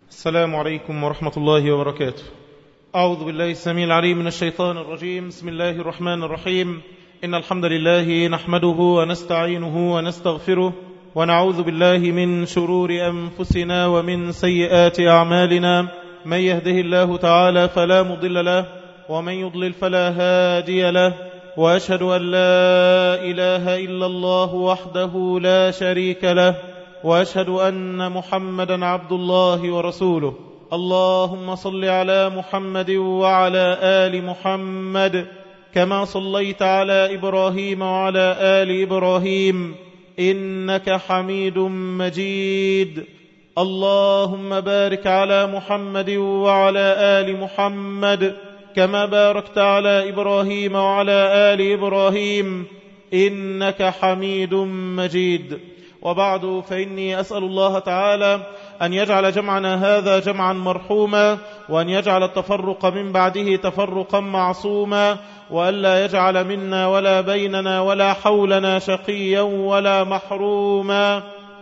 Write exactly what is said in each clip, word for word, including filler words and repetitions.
السلام عليكم ورحمة الله وبركاته. أعوذ بالله السميع العليم من الشيطان الرجيم. بسم الله الرحمن الرحيم. إن الحمد لله نحمده ونستعينه ونستغفره ونعوذ بالله من شرور أنفسنا ومن سيئات أعمالنا. من يهده الله تعالى فلا مضل له ومن يضلل فلا هادي له، وأشهد أن لا إله إلا الله وحده لا شريك له، وأشهد أن محمدا عبد الله ورسوله. اللهم صل على محمد وعلى آل محمد كما صليت على إبراهيم وعلى آل إبراهيم إنك حميد مجيد. اللهم بارك على محمد وعلى آل محمد كما باركت على إبراهيم وعلى آل إبراهيم إنك حميد مجيد. وبعد، فإني أسأل الله تعالى أن يجعل جمعنا هذا جمعا مرحوما، وأن يجعل التفرق من بعده تفرقا معصوما، وألا يجعل منا ولا بيننا ولا حولنا شقيا ولا محروما.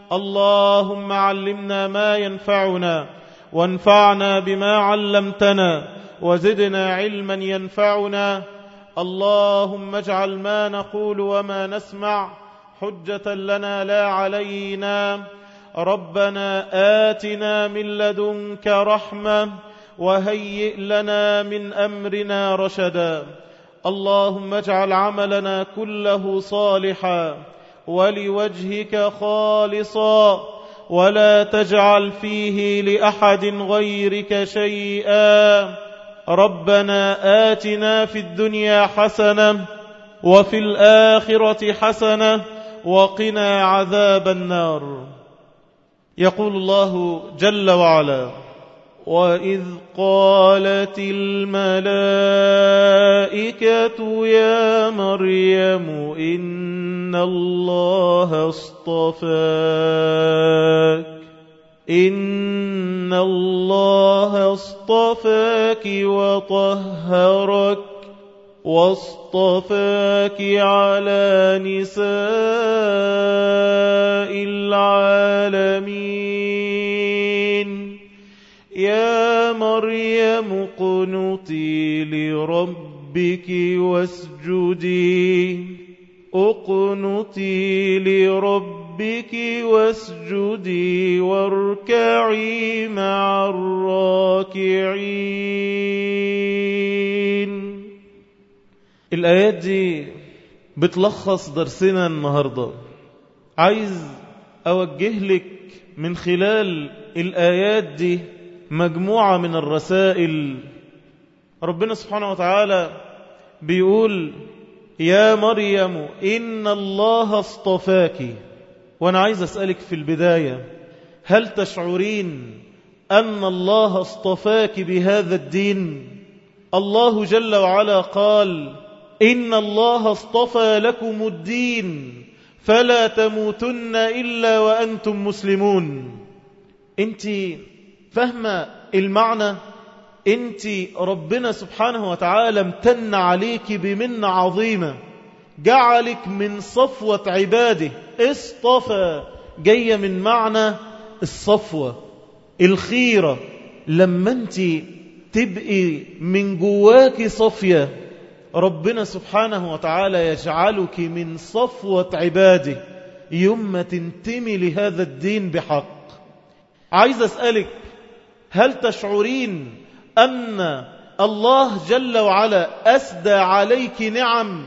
اللهم علمنا ما ينفعنا وانفعنا بما علمتنا وزدنا علما ينفعنا. اللهم اجعل ما نقول وما نسمع حجة لنا لا علينا. ربنا آتنا من لدنك رحمة وهيئ لنا من أمرنا رشدا. اللهم اجعل عملنا كله صالحا ولوجهك خالصا، ولا تجعل فيه لأحد غيرك شيئا. ربنا آتنا في الدنيا حسنة وفي الآخرة حسنة وقنا عذاب النار. يقول الله جل وعلا: وإذ قالت الملائكة يا مريم إن الله اصطفاك إن الله اصطفاك وطهرك واصطفاك على نساء العالمين. يا مريم اقنتي لربك واسجدي اقنتي لربك واسجدي واركعي مع الراكعين. الآيات دي بتلخص درسنا النهاردة. عايز أوجه لك من خلال الآيات دي مجموعة من الرسائل. ربنا سبحانه وتعالى بيقول: يا مريم إن الله اصطفاك. وأنا عايز أسألك في البداية، هل تشعرين أن الله اصطفاك بهذا الدين؟ الله جل وعلا قال: إن الله اصطفى لكم الدين فلا تموتن إلا وأنتم مسلمون. أنت فاهمة المعنى؟ أنت ربنا سبحانه وتعالى امتن عليك بمنة عظيمة، جعلك من صفوة عباده. اصطفى جاية من معنى الصفوة، الخيرة. لما أنت تبقي من جواك صفية، ربنا سبحانه وتعالى يجعلك من صفوة عباده يوم ما تنتمي لهذا الدين بحق. عايز أسألك، هل تشعرين أن الله جل وعلا أسدى عليك نعم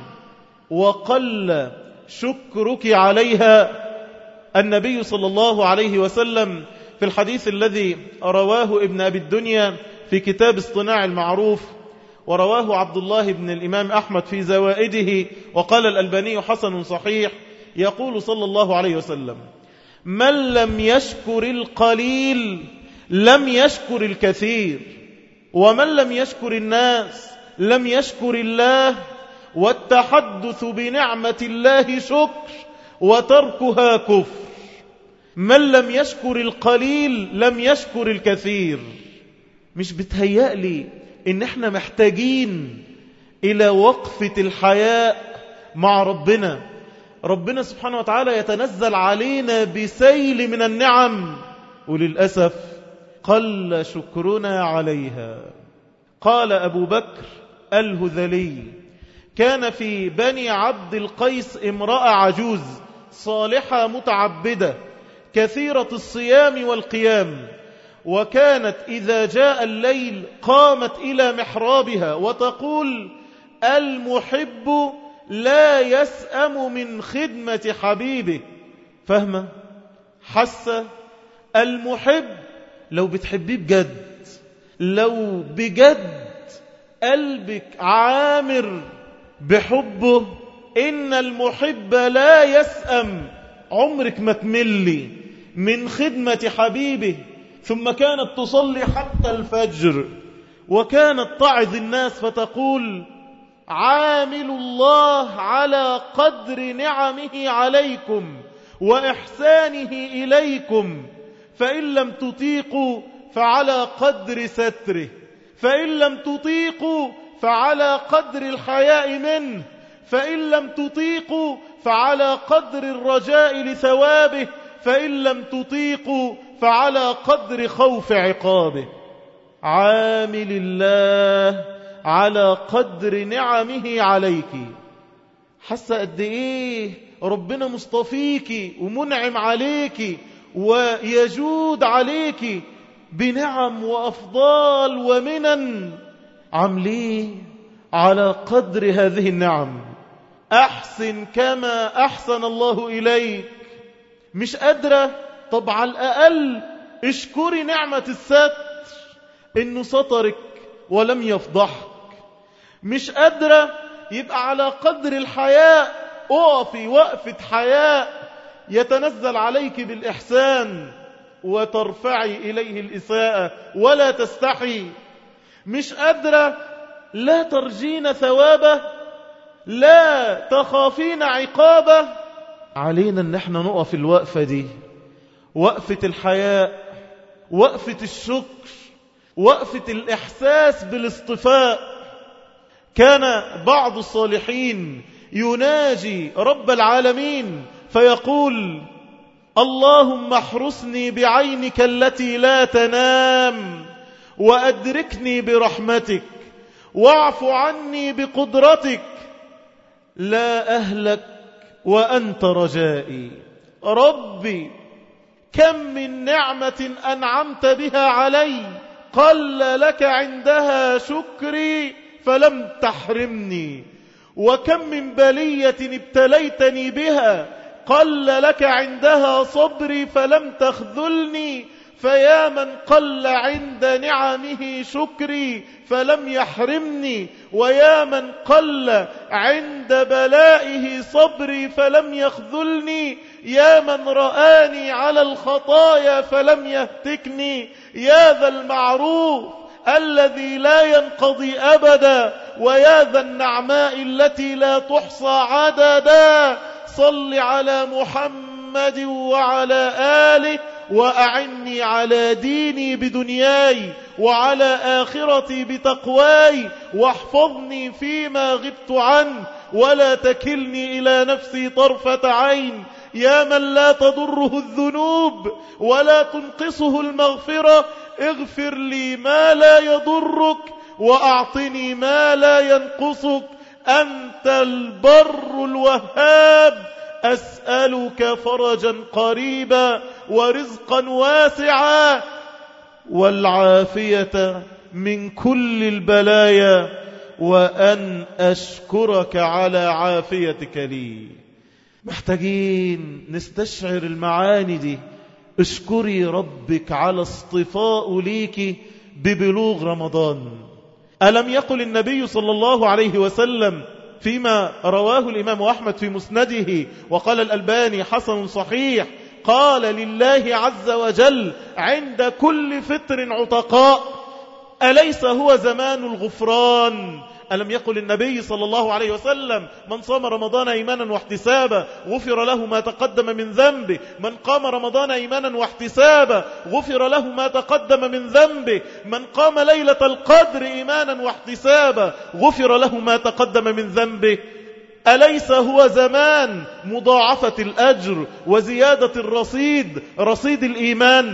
وقل شكرك عليها؟ النبي صلى الله عليه وسلم في الحديث الذي رواه ابن أبي الدنيا في كتاب اصطناع المعروف، ورواه عبد الله بن الإمام أحمد في زوائده، وقال الألباني حسن صحيح، يقول صلى الله عليه وسلم: من لم يشكر القليل لم يشكر الكثير، ومن لم يشكر الناس لم يشكر الله، والتحدث بنعمة الله شكر وتركها كفر. من لم يشكر القليل لم يشكر الكثير. مش بتهيألي إن احنا محتاجين إلى وقفة الحياء مع ربنا؟ ربنا سبحانه وتعالى يتنزل علينا بسيل من النعم، وللأسف قل شكرنا عليها. قال أبو بكر الهذلي: كان في بني عبد القيس امرأة عجوز صالحة متعبدة كثيرة الصيام والقيام، وكانت إذا جاء الليل قامت إلى محرابها وتقول: المحب لا يسأم من خدمة حبيبه. فهمة؟ حاسة؟ المحب لو بتحبيه بجد، لو بجد قلبك عامر بحبه، إن المحب لا يسأم، عمرك ما تملي من خدمة حبيبه. ثم كانت تصلي حتى الفجر، وكانت تعظ الناس فتقول: عامل الله على قدر نعمه عليكم وإحسانه إليكم، فإن لم تطيقوا فعلى قدر ستره، فإن لم تطيقوا فعلى قدر الحياء منه، فإن لم تطيقوا فعلى قدر الرجاء لثوابه، فإن لم تطيقوا فعلى قدر خوف عقابه. عامل الله على قدر نعمه عليك. حاسة قد إيه ربنا مصطفيك ومنعم عليك ويجود عليك بنعم وأفضال ومنن، عامليه على قدر هذه النعم. أحسن كما أحسن الله إليك. مش قادرة؟ طب على الأقل اشكري نعمة الستر، إنه سطرك ولم يفضحك. مش قادرة؟ يبقى على قدر الحياء اقفي وقفة حياء يتنزل عليك بالإحسان وترفعي إليه الإساءة ولا تستحي. مش قادرة؟ لا ترجين ثوابه، لا تخافين عقابه. علينا ان احنا نقف الوقفة دي، وقفة الحياء، وقفة الشكر، وقفة الإحساس بالاصطفاء. كان بعض الصالحين يناجي رب العالمين فيقول: اللهم احرسني بعينك التي لا تنام، وأدركني برحمتك، واعف عني بقدرتك، لا أهلك وأنت رجائي. ربي كم من نعمة أنعمت بها علي قل لك عندها شكري فلم تحرمني، وكم من بلية ابتليتني بها قل لك عندها صبري فلم تخذلني. فيا من قل عند نعمه شكري فلم يحرمني، ويا من قل عند بلائه صبري فلم يخذلني. يا من رآني على الخطايا فلم يهتكني، يا ذا المعروف الذي لا ينقضي أبدا، ويا ذا النعماء التي لا تحصى عددا. صل على محمد وعلى آله، وأعني على ديني بدنياي وعلى آخرتي بتقواي، واحفظني فيما غبت عنه، ولا تكلني إلى نفسي طرفة عين. يا من لا تضره الذنوب ولا تنقصه المغفرة، اغفر لي ما لا يضرك وأعطني ما لا ينقصك. أنت البر الوهاب، أسألك فرجا قريبا ورزقا واسعا والعافية من كل البلايا، وأن أشكرك على عافيتك لي. محتاجين نستشعر المعاني دي. اشكري ربك على اصطفاء ليك ببلوغ رمضان. ألم يقل النبي صلى الله عليه وسلم فيما رواه الإمام أحمد في مسنده وقال الألباني حسن صحيح، قال: لله عز وجل عند كل فطر عتقاء، أليس هو زمان الغفران؟ ألم يقل النبي صلى الله عليه وسلم: من صام رمضان إيمانا واحتسابا غفر له ما تقدم من ذنبه، من قام رمضان إيمانا واحتسابا غفر له ما تقدم من ذنبه، من قام ليلة القدر إيمانا واحتسابا غفر له ما تقدم من ذنبه. أليس هو زمان مضاعفة الأجر وزيادة الرصيد، رصيد الإيمان؟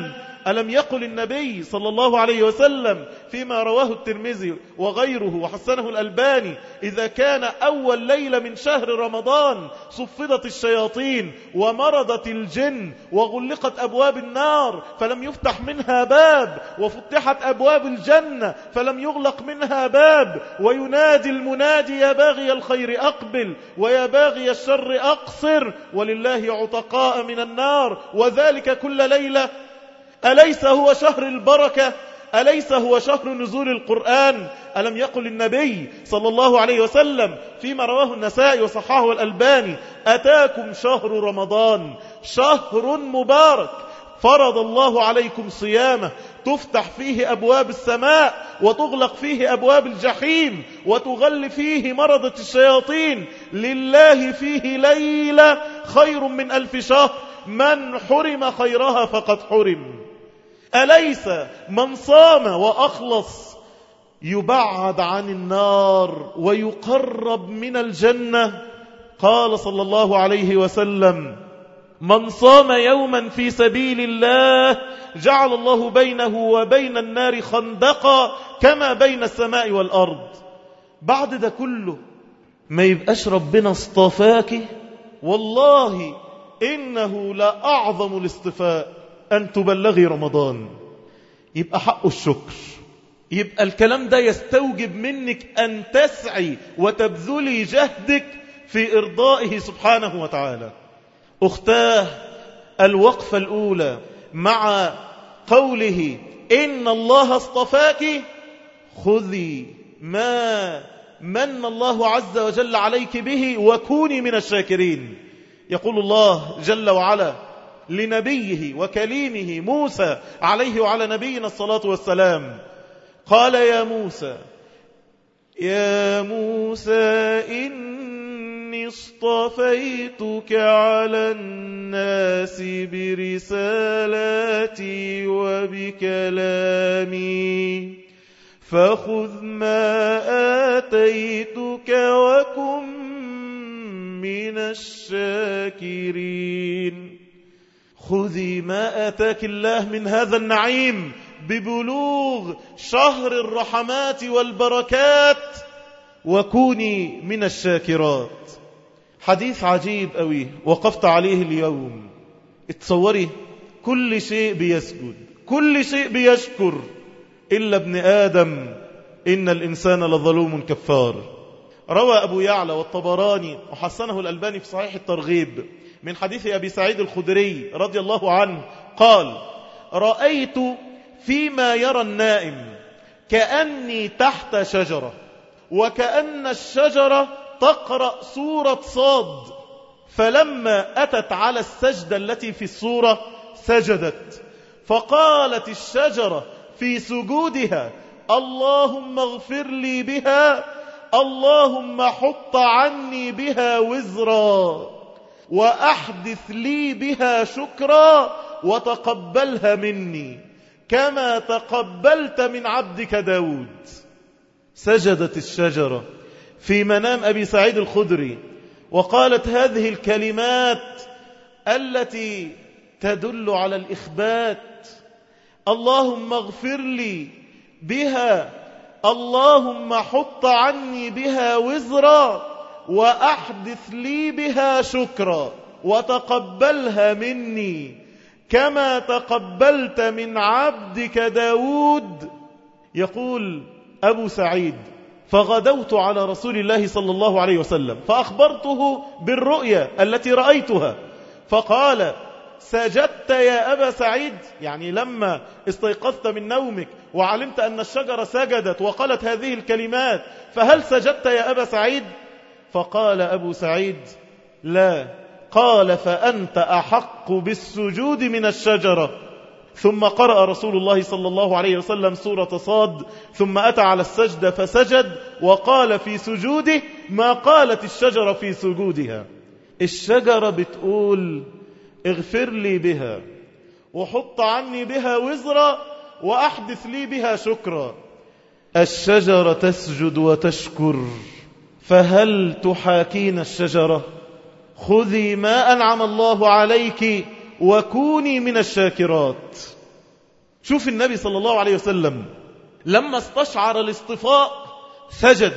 ألم يقل النبي صلى الله عليه وسلم فيما رواه الترمذي وغيره وحسنه الألباني: إذا كان أول ليلة من شهر رمضان صفدت الشياطين ومرضت الجن وغلقت أبواب النار فلم يفتح منها باب، وفتحت أبواب الجنة فلم يغلق منها باب، وينادي المنادي: يا باغي الخير أقبل ويا باغي الشر أقصر، ولله عتقاء من النار، وذلك كل ليلة. أليس هو شهر البركة؟ أليس هو شهر نزول القرآن؟ ألم يقل النبي صلى الله عليه وسلم فيما رواه النسائي وصححه الألباني: أتاكم شهر رمضان شهر مبارك فرض الله عليكم صيامه، تفتح فيه أبواب السماء وتغلق فيه أبواب الجحيم وتغل فيه مرضة الشياطين، لله فيه ليلة خير من ألف شهر، من حرم خيرها فقد حرم. أليس من صام وأخلص يبعد عن النار ويقرب من الجنة؟ قال صلى الله عليه وسلم: من صام يوما في سبيل الله جعل الله بينه وبين النار خندقا كما بين السماء والأرض. بعد ده كله ما يبقاش ربنا اصطفاك؟ والله إنه لأعظم الاصطفاء أن تبلغي رمضان. يبقى حق الشكر، يبقى الكلام ده يستوجب منك أن تسعي وتبذلي جهدك في إرضائه سبحانه وتعالى. أختاه، الوقفة الأولى مع قوله إن الله اصطفاك، خذي ما من الله عز وجل عليك به وكوني من الشاكرين. يقول الله جل وعلا لنبيه وكليمه موسى عليه وعلى نبينا الصلاة والسلام: قال يا موسى يا موسى إني اصطفيتك على الناس برسالاتي وبكلامي فخذ ما آتيتك وكن من الشاكرين. خذي ما آتاك الله من هذا النعيم ببلوغ شهر الرحمات والبركات وكوني من الشاكرات. حديث عجيب قوي وقفت عليه اليوم. اتصوري كل شيء بيسجد، كل شيء بيشكر، إلا ابن آدم إن الإنسان لظلوم كفار. روى أبو يعلى والطبراني وحسنه الألباني في صحيح الترغيب من حديث أبي سعيد الخدري رضي الله عنه قال: رأيت فيما يرى النائم كأني تحت شجرة، وكأن الشجرة تقرأ سورة صاد، فلما أتت على السجدة التي في السورة سجدت، فقالت الشجرة في سجودها: اللهم اغفر لي بها، اللهم حط عني بها وزرا، وأحدث لي بها شكرا، وتقبلها مني كما تقبلت من عبدك داود. سجدت الشجرة في منام أبي سعيد الخدري وقالت هذه الكلمات التي تدل على الإخبات: اللهم اغفر لي بها، اللهم حط عني بها وزرا، وأحدث لي بها شكرا، وتقبلها مني كما تقبلت من عبدك داود. يقول أبو سعيد: فغدوت على رسول الله صلى الله عليه وسلم فأخبرته بالرؤيا التي رأيتها، فقال: سجدت يا أبا سعيد؟ يعني لما استيقظت من نومك وعلمت أن الشجرة سجدت وقالت هذه الكلمات، فهل سجدت يا أبا سعيد؟ فقال أبو سعيد: لا. قال: فأنت أحق بالسجود من الشجرة. ثم قرأ رسول الله صلى الله عليه وسلم سورة صاد، ثم أتى على السجدة فسجد، وقال في سجوده ما قالت الشجرة في سجودها. الشجرة بتقول: اغفر لي بها، وحط عني بها وزرا، وأحدث لي بها شكرا. الشجرة تسجد وتشكر، فهل تحاكين الشجرة؟ خذي ما أنعم الله عليك وكوني من الشاكرات. شوف النبي صلى الله عليه وسلم لما استشعر الاصطفاء سجد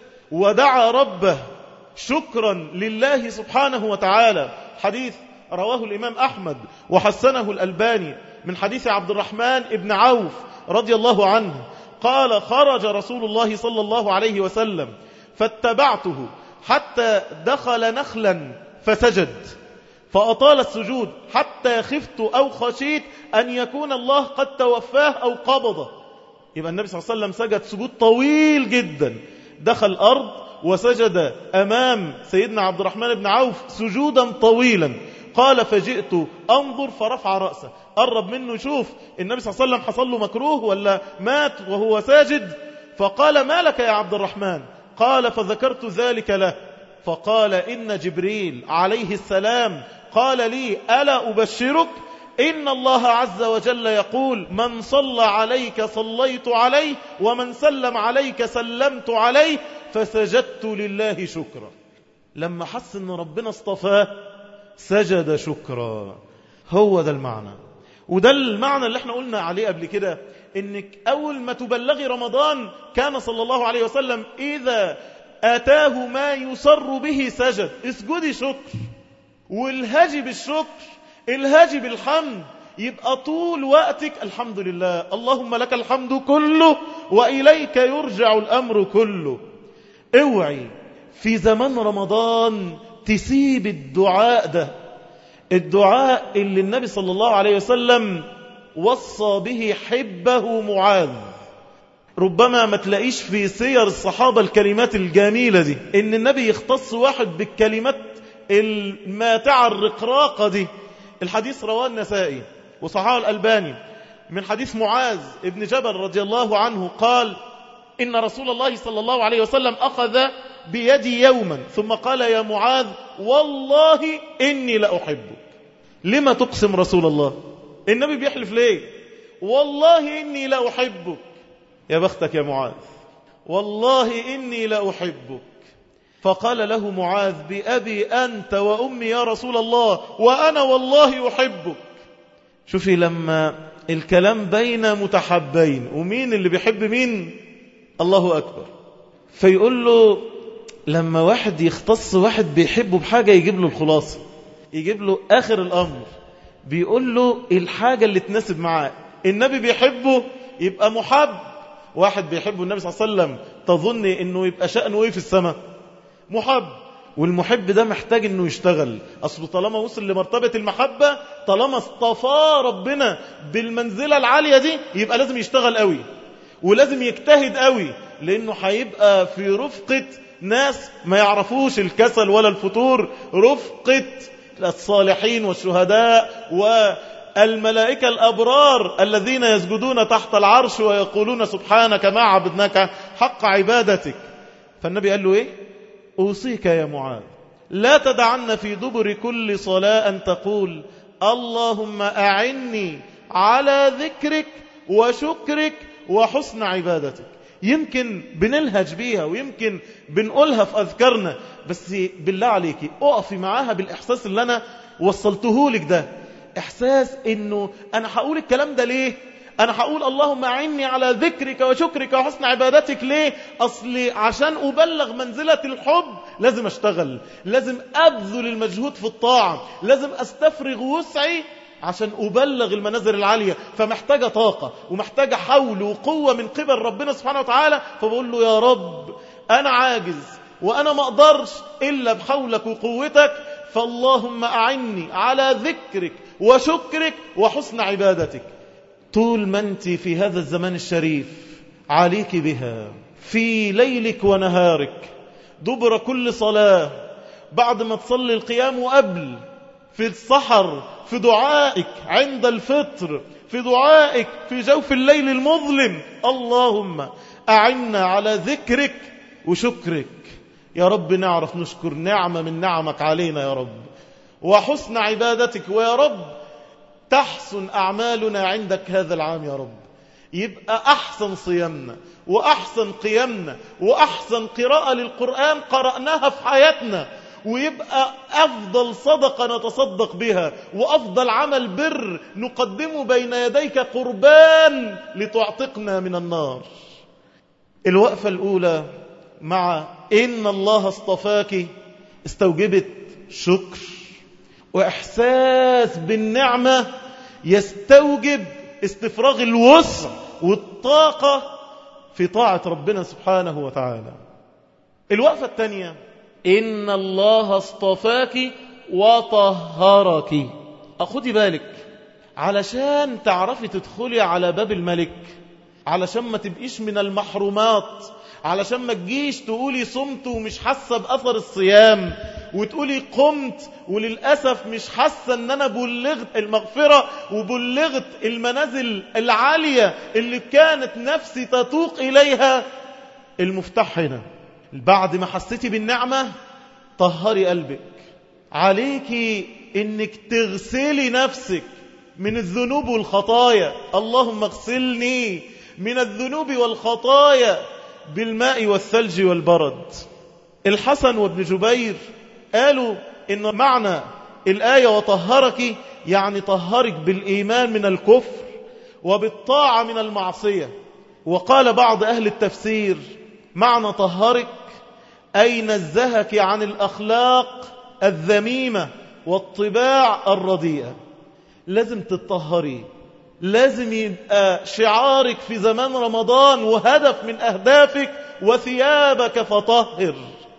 ودعا ربه شكرا لله سبحانه وتعالى. حديث رواه الإمام أحمد وحسنه الألباني من حديث عبد الرحمن بن عوف رضي الله عنه قال: خرج رسول الله صلى الله عليه وسلم فاتبعته حتى دخل نخلا فسجد، فأطال السجود حتى خفت أو خشيت أن يكون الله قد توفاه أو قبضه. يبقى النبي صلى الله عليه وسلم سجد سجود طويل جدا، دخل الأرض وسجد أمام سيدنا عبد الرحمن بن عوف سجودا طويلا. قال: فجئت أنظر فرفع رأسه، قرب منه يشوف النبي صلى الله عليه وسلم حصل له مكروه ولا مات وهو ساجد. فقال: ما لك يا عبد الرحمن؟ قال: فذكرت ذلك له، فقال: إن جبريل عليه السلام قال لي: ألا أبشرك؟ إن الله عز وجل يقول: من صلى عليك صليت عليه، ومن سلم عليك سلمت عليه. فسجدت لله شكرا. لما حس أن ربنا اصطفاه سجد شكرا. هو ده المعنى، وده المعنى اللي احنا قلنا عليه قبل كده، انك اول ما تبلغي رمضان كان صلى الله عليه وسلم اذا اتاه ما يسر به سجد. اسجدي شكر، والهجي بالشكر، الهجي بالحمد، يبقى طول وقتك الحمد لله، اللهم لك الحمد كله وإليك يرجع الأمر كله. اوعي في زمان رمضان تسيب الدعاء ده، الدعاء اللي النبي صلى الله عليه وسلم وصى به حبه معاذ. ربما ما تلاقيش في سير الصحابة الكلمات الجميلة دي، ان النبي يختص واحد بالكلمات الماتعة الرقراقة دي. الحديث رواه النسائي وصححه الألباني من حديث معاذ ابن جبل رضي الله عنه قال: إن رسول الله صلى الله عليه وسلم أخذ بيدي يوما ثم قال: يا معاذ والله إني لأحبك. لما تقسم رسول الله؟ النبي بيحلف ليه؟ والله إني لأحبك. يا بختك يا معاذ، والله إني لأحبك. فقال له معاذ: بأبي أنت وأمي يا رسول الله، وأنا والله أحبك. شوفي لما الكلام بين متحبين، ومين اللي بيحب مين؟ الله أكبر. فيقول له لما واحد يختص واحد بيحبه بحاجة يجيب له الخلاصة، يجيب له آخر الأمر، بيقول له الحاجة اللي تناسب معاه. النبي بيحبه يبقى محب. واحد بيحبه النبي صلى الله عليه وسلم تظن انه يبقى شأنه ايه في السماء؟ محب. والمحب ده محتاج انه يشتغل، اصله طالما وصل لمرتبة المحبة، طالما اصطفى ربنا بالمنزلة العالية دي، يبقى لازم يشتغل قوي ولازم يجتهد قوي، لانه هيبقى في رفقة ناس ما يعرفوش الكسل ولا الفتور، رفقة الصالحين والشهداء والملائكة الأبرار الذين يسجدون تحت العرش ويقولون سبحانك ما عبدناك حق عبادتك. فالنبي قال له ايه؟ أوصيك يا معاذ لا تدعن في دبر كل صلاة أن تقول: اللهم أعني على ذكرك وشكرك وحسن عبادتك. يمكن بنلهج بيها ويمكن بنقولها في أذكارنا، بس بالله عليكي أقفي معاها بالإحساس اللي أنا وصلته لك ده، إحساس إنه أنا هقول الكلام ده ليه؟ أنا هقول اللهم أعني على ذكرك وشكرك وحسن عبادتك ليه؟ أصلي عشان أبلغ منزلة الحب لازم أشتغل، لازم أبذل المجهود في الطاعة، لازم أستفرغ وسعي عشان أبلغ المنازل العالية. فمحتاجة طاقة ومحتاجة حول وقوة من قبل ربنا سبحانه وتعالى. فبقول له يا رب أنا عاجز وأنا ما أقدرش إلا بحولك وقوتك، فاللهم أعني على ذكرك وشكرك وحسن عبادتك. طول ما أنت في هذا الزمان الشريف عليك بها في ليلك ونهارك، دبر كل صلاة، بعد ما تصلي القيام وقبل، في السحر، في دعائك عند الفطر، في دعائك في جوف الليل المظلم، اللهم أعنا على ذكرك وشكرك. يا رب نعرف نشكر نعمة من نعمك علينا يا رب، وحسن عبادتك، ويا رب تحسن أعمالنا عندك هذا العام يا رب. يبقى أحسن صيامنا وأحسن قيامنا وأحسن قراءة للقرآن قرأناها في حياتنا، ويبقى أفضل صدقة نتصدق بها وأفضل عمل بر نقدمه بين يديك قربان لتعتقنا من النار. الوقفة الأولى مع إن الله اصطفاك استوجبت شكر وإحساس بالنعمة يستوجب استفراغ الوسع والطاقة في طاعة ربنا سبحانه وتعالى. الوقفة الثانية إن الله اصطفاك وطهرك. أخدي بالك علشان تعرفي تدخلي على باب الملك، علشان ما تبقيش من المحرومات، علشان ما تجيش تقولي صمت ومش حاسة بأثر الصيام، وتقولي قمت وللأسف مش حاسة ان انا بلغت المغفرة وبلغت المنازل العالية اللي كانت نفسي تتوق إليها. المفتاح هنا بعد ما حسيتي بالنعمة طهري قلبك. عليكي انك تغسلي نفسك من الذنوب والخطايا. اللهم اغسلني من الذنوب والخطايا بالماء والثلج والبرد. الحسن وابن جبير قالوا إن معنى الآية وطهرك يعني طهرك بالإيمان من الكفر وبالطاعة من المعصية. وقال بعض أهل التفسير معنى طهرك أي نزهك عن الأخلاق الذميمة والطباع الرديئة. لازم تطهري، لازم يبقى شعارك في زمان رمضان وهدف من أهدافك وثيابك فطهر.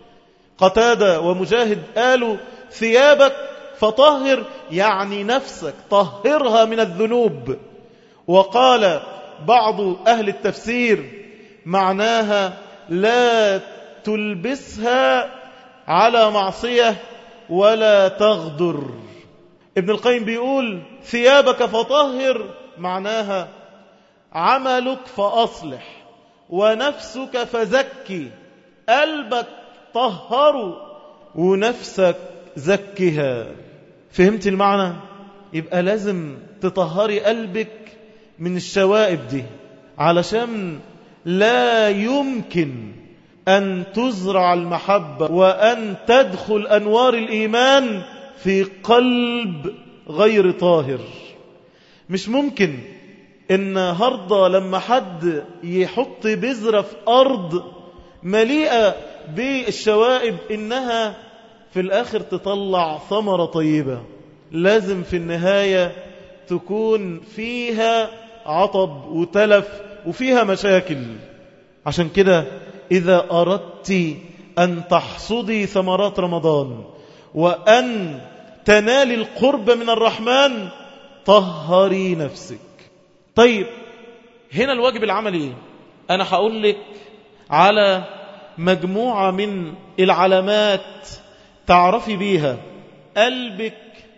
قتادة ومجاهد قالوا ثيابك فطهر يعني نفسك طهرها من الذنوب. وقال بعض أهل التفسير معناها لا تلبسها على معصية ولا تغدر. ابن القيم بيقول ثيابك فطهر معناها عملك فأصلح ونفسك فزكي. قلبك طهروا ونفسك زكها. فهمت المعنى؟ يبقى لازم تطهري قلبك من الشوائب دي علشان لا يمكن أن تزرع المحبة وأن تدخل أنوار الإيمان في قلب غير طاهر. مش ممكن إن هرضى لما حد يحط بذرة في أرض مليئة بالشوائب إنها في الآخر تطلع ثمرة طيبة. لازم في النهاية تكون فيها عطب وتلف وفيها مشاكل. عشان كده إذا أردت أن تحصدي ثمرات رمضان وأن تنالي القرب من الرحمن طهري نفسك. طيب هنا الواجب العملي أنا هقول لك على مجموعة من العلامات تعرفي بيها قلبك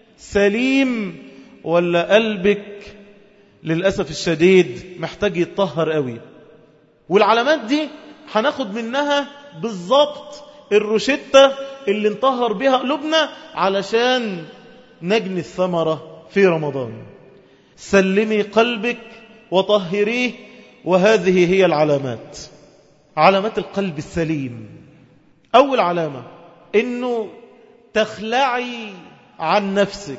سليم ولا قلبك للأسف الشديد محتاج يتطهر قوي. والعلامات دي هناخد منها بالضبط الروشتة اللي نطهر بها قلوبنا علشان نجني الثمرة في رمضان. سلمي قلبك وطهريه، وهذه هي العلامات، علامات القلب السليم. أول علامة إنه تخلعي عن نفسك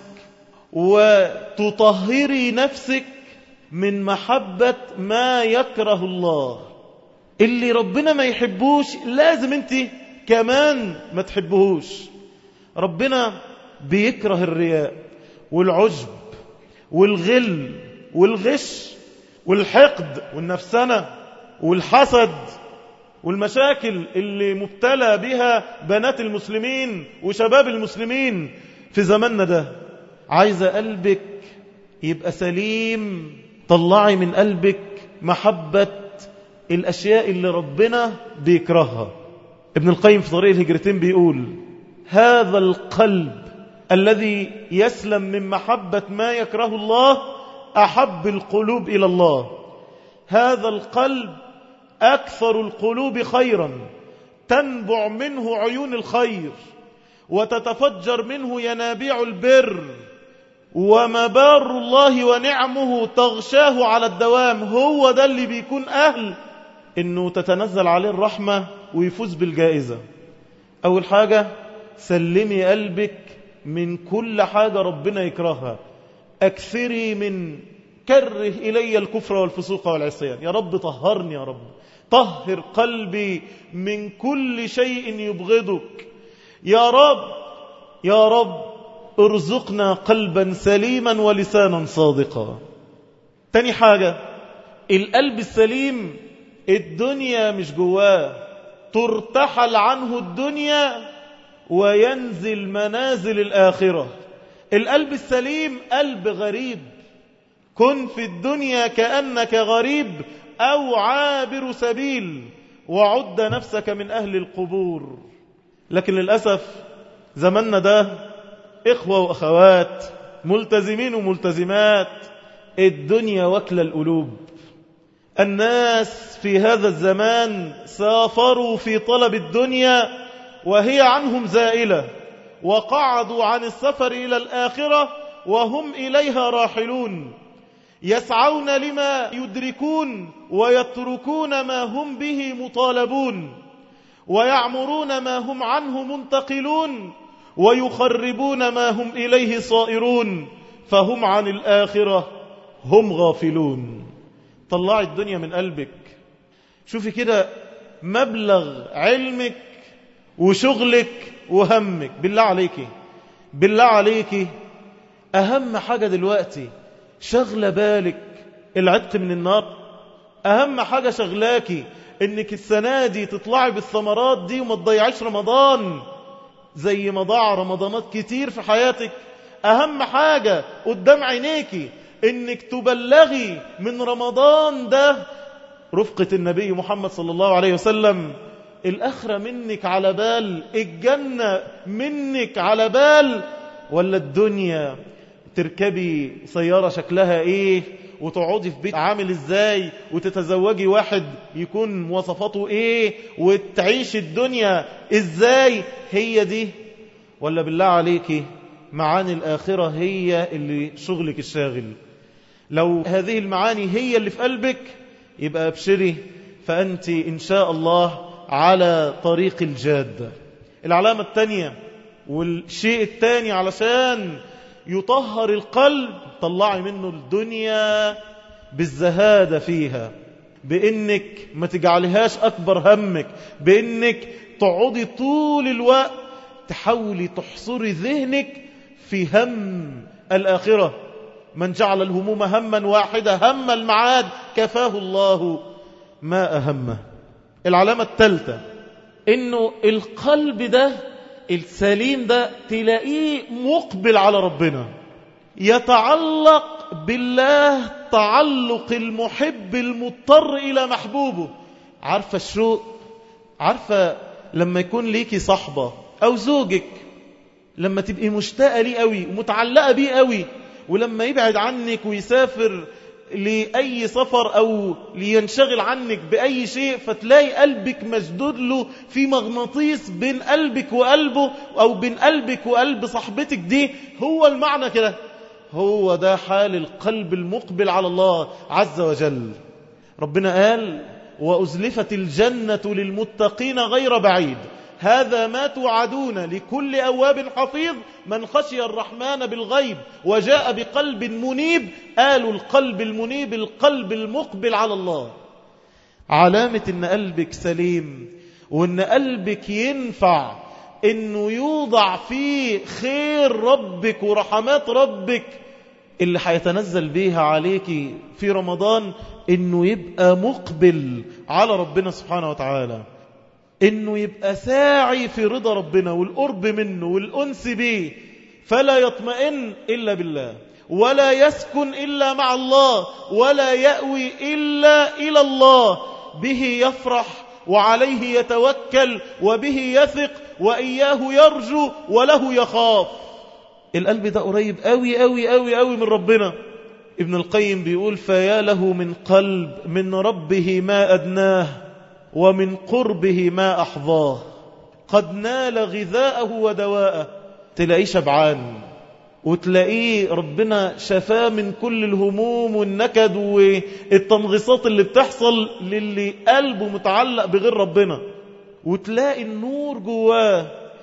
وتطهري نفسك من محبة ما يكره الله. اللي ربنا ما يحبوش لازم انت كمان ما تحبهوش. ربنا بيكره الرياء والعجب والغل والغش والحقد والنفسنة والحسد والمشاكل اللي مبتلى بها بنات المسلمين وشباب المسلمين في زماننا ده. عايزة قلبك يبقى سليم، طلعي من قلبك محبة الأشياء اللي ربنا بيكرهها. ابن القيم في طريق الهجرتين بيقول هذا القلب الذي يسلم من محبة ما يكره الله أحب القلوب إلى الله. هذا القلب أكثر القلوب خيرا، تنبع منه عيون الخير وتتفجر منه ينابيع البر، ومبار الله ونعمه تغشاه على الدوام. هو ده اللي بيكون أهل إنه تتنزل عليه الرحمة ويفوز بالجائزة. أول حاجة سلمي قلبك من كل حاجة ربنا يكرهها. أكثري من كره إلي الكفر والفسوق والعصيان. يا رب طهرني، يا رب طهر قلبي من كل شيء يبغضك. يا رب يا رب ارزقنا قلبا سليما ولسانا صادقا. تاني حاجة، القلب السليم الدنيا مش جواه، ترتحل عنه الدنيا وينزل منازل الآخرة. القلب السليم قلب غريب، كن في الدنيا كأنك غريب أو عابر سبيل وعد نفسك من أهل القبور. لكن للأسف زماننا ده إخوة وأخوات، ملتزمين وملتزمات، الدنيا وكل القلوب. الناس في هذا الزمان سافروا في طلب الدنيا وهي عنهم زائلة، وقعدوا عن السفر إلى الآخرة وهم إليها راحلون، يسعون لما يدركون ويتركون ما هم به مطالبون، ويعمرون ما هم عنه منتقلون، ويخربون ما هم إليه صائرون، فهم عن الآخرة هم غافلون. طلعي الدنيا من قلبك. شوفي كده مبلغ علمك وشغلك وهمك. بالله عليكي بالله عليكي أهم حاجة دلوقتي شغلة بالك العتق من النار. أهم حاجة شغلاكي إنك السنة دي تطلعي بالثمرات دي وما تضيعيش رمضان زي ما ضاع رمضانات كتير في حياتك. أهم حاجة قدام عينيكي إنك تبلغي من رمضان ده رفقة النبي محمد صلى الله عليه وسلم. الآخرة منك على بال، الجنة منك على بال، ولا الدنيا تركبي سيارة شكلها ايه وتقعدي في بيت عامل ازاي وتتزوجي واحد يكون مواصفاته ايه وتعيش الدنيا ازاي؟ هي دي؟ ولا بالله عليكي معاني الآخرة هي اللي شغلك الشاغل؟ لو هذه المعاني هي اللي في قلبك يبقى ابشري، فأنت إن شاء الله على طريق الجادة. العلامة الثانية والشيء الثاني علشان يطهر القلب، طلعي منه الدنيا بالزهادة فيها، بإنك ما تجعلهاش أكبر همك، بإنك تقعدي طول الوقت تحاولي تحصري ذهنك في هم الآخرة. من جعل الهموم هما واحدة هم المعاد كفاه الله ما أهمه. العلامة الثالثة إنه القلب ده السليم ده تلاقيه مقبل على ربنا، يتعلق بالله تعلق المحب المضطر إلى محبوبه. عارفة الشوق؟ عارفة لما يكون ليكي صحبة أو زوجك لما تبقي مشتاقة ليه قوي ومتعلقة بيه قوي، ولما يبعد عنك ويسافر لأي سفر أو لينشغل عنك بأي شيء فتلاقي قلبك مشدود له في مغناطيس بين قلبك وقلبه أو بين قلبك وقلب صاحبتك دي. هو المعنى كده، هو ده حال القلب المقبل على الله عز وجل. ربنا قال وأزلفت الجنة للمتقين غير بعيد، هذا ما توعدون لكل أواب حفيظ من خشي الرحمن بالغيب وجاء بقلب منيب. قالوا القلب المنيب القلب المقبل على الله. علامة إن قلبك سليم وإن قلبك ينفع إنه يوضع فيه خير ربك ورحمات ربك اللي هيتنزل بيها عليك في رمضان، إنه يبقى مقبل على ربنا سبحانه وتعالى، إنه يبقى ساعي في رضا ربنا والقرب منه والأنس به، فلا يطمئن إلا بالله ولا يسكن إلا مع الله ولا يأوي إلا إلى الله. به يفرح وعليه يتوكل وبه يثق وإياه يرجو وله يخاف. القلب ده قريب أوي أوي أوي أوي من ربنا. ابن القيم بيقول فيا له من قلب من ربه ما أدناه ومن قربه ما أحظاه، قد نال غذاءه ودواءه. تلاقيه شبعان وتلاقيه ربنا شفاه من كل الهموم والنكد والتنغيصات اللي بتحصل للي قلبه متعلق بغير ربنا، وتلاقي النور جواه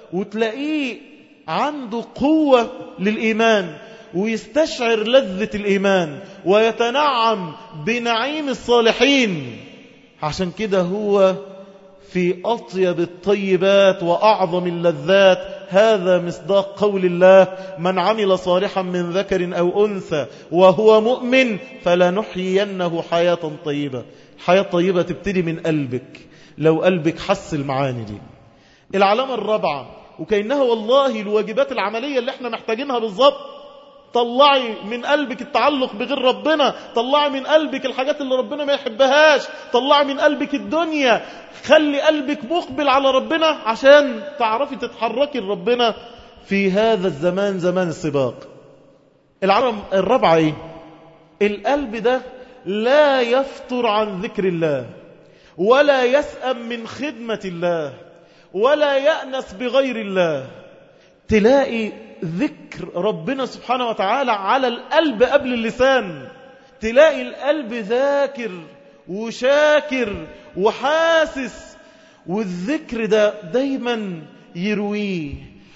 وتلاقيه عنده قوة للإيمان ويستشعر لذة الإيمان ويتنعم بنعيم الصالحين. عشان كده هو في أطيب الطيبات وأعظم اللذات. هذا مصداق قول الله: من عمل صالحا من ذكر أو أنثى وهو مؤمن فلنحيينه حياة طيبة. حياة طيبة تبتدي من قلبك، لو قلبك حس المعاني دي. العلامة الرابعة، وكأنها والله الواجبات العملية اللي احنا محتاجينها بالضبط: طلعي من قلبك التعلق بغير ربنا، طلعي من قلبك الحاجات اللي ربنا ما يحبهاش، طلعي من قلبك الدنيا، خلي قلبك مقبل على ربنا عشان تعرفي تتحركي لربنا في هذا الزمان، زمان السباق. العلامة الرابعة ايه؟ القلب ده لا يفتر عن ذكر الله، ولا يسأم من خدمة الله، ولا يأنس بغير الله. تلاقي ذكر ربنا سبحانه وتعالى على القلب قبل اللسان، تلاقي القلب ذاكر وشاكر وحاسس، والذكر ده دايما يرويه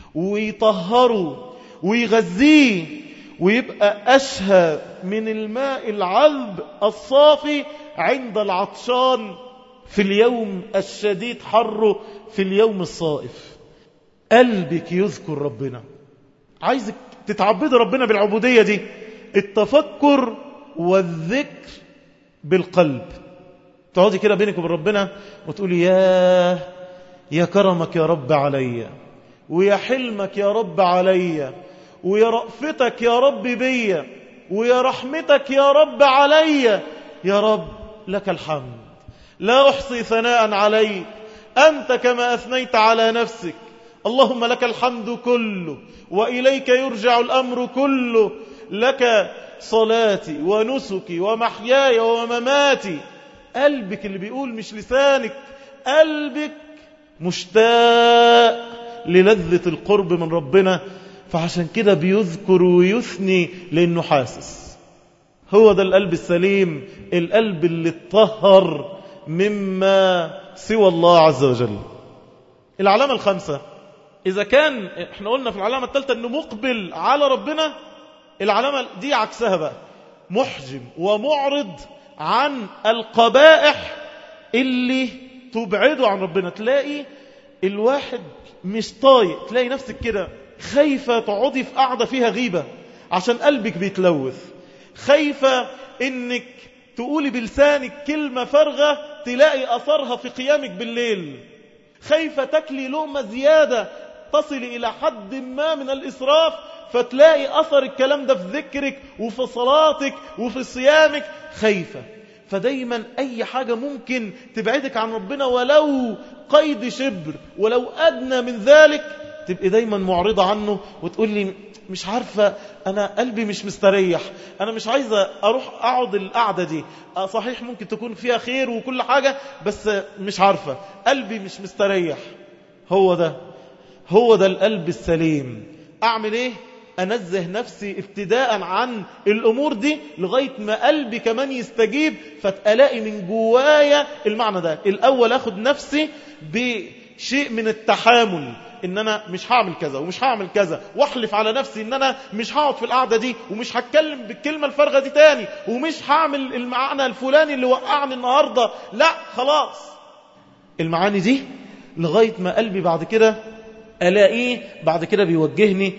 ويطهره ويغذيه ويبقى أشهى من الماء العذب الصافي عند العطشان في اليوم الشديد حره، في اليوم الصائف. قلبك يذكر ربنا. عايزك تتعبد ربنا بالعبودية دي، التفكر والذكر بالقلب. تقعدي كده بينك وبين ربنا وتقولي: يا يا كرمك يا رب عليا، ويا حلمك يا رب عليا، ويا رأفتك يا رب بيا، ويا رحمتك يا رب عليا. يا رب لك الحمد، لا أحصي ثناء عليك، أنت كما أثنيت على نفسك. اللهم لك الحمد كله، وإليك يرجع الأمر كله، لك صلاتي ونسكي ومحياي ومماتي. قلبك اللي بيقول، مش لسانك، قلبك مشتاق للذة القرب من ربنا، فعشان كده بيذكر ويثني لأنه حاسس. هو ده القلب السليم، القلب اللي اتطهر مما سوى الله عز وجل. العلامة الخامسة، إذا كان احنا قلنا في العلامة الثالثة أنه مقبل على ربنا، العلامة دي عكسها بقى، محجم ومعرض عن القبائح اللي تبعده عن ربنا. تلاقي الواحد مش طايق، تلاقي نفسك كده خايفة تقعدي في قعدة فيها غيبة عشان قلبك بيتلوث، خايفة انك تقولي بلسانك كلمة فارغة تلاقي أثرها في قيامك بالليل، خايفة تاكلي لقمة زيادة تصل إلى حد ما من الإسراف فتلاقي أثر الكلام ده في ذكرك وفي صلاتك وفي صيامك، خايفة. فدايما أي حاجة ممكن تبعدك عن ربنا ولو قيد شبر ولو أدنى من ذلك تبقى دايما معرضة عنه وتقول لي مش عارفة، أنا قلبي مش مستريح، أنا مش عايزة أروح أقعد القعدة دي، صحيح ممكن تكون فيها خير وكل حاجة بس مش عارفة، قلبي مش مستريح. هو ده هو ده القلب السليم. أعمل إيه؟ أنزه نفسي ابتداء عن الأمور دي لغاية ما قلبي كمان يستجيب، فتلاقي من جوايا المعنى ده. الأول أخذ نفسي بشيء من التحامل، إن أنا مش هعمل كذا ومش هعمل كذا، واحلف على نفسي إن أنا مش هقعد في القعدة دي ومش هتكلم بالكلمة الفارغة دي تاني ومش هعمل المعنى الفلاني اللي وقعني النهاردة. لا خلاص، المعاني دي لغاية ما قلبي بعد كده ألاقيه بعد كده بيوجهني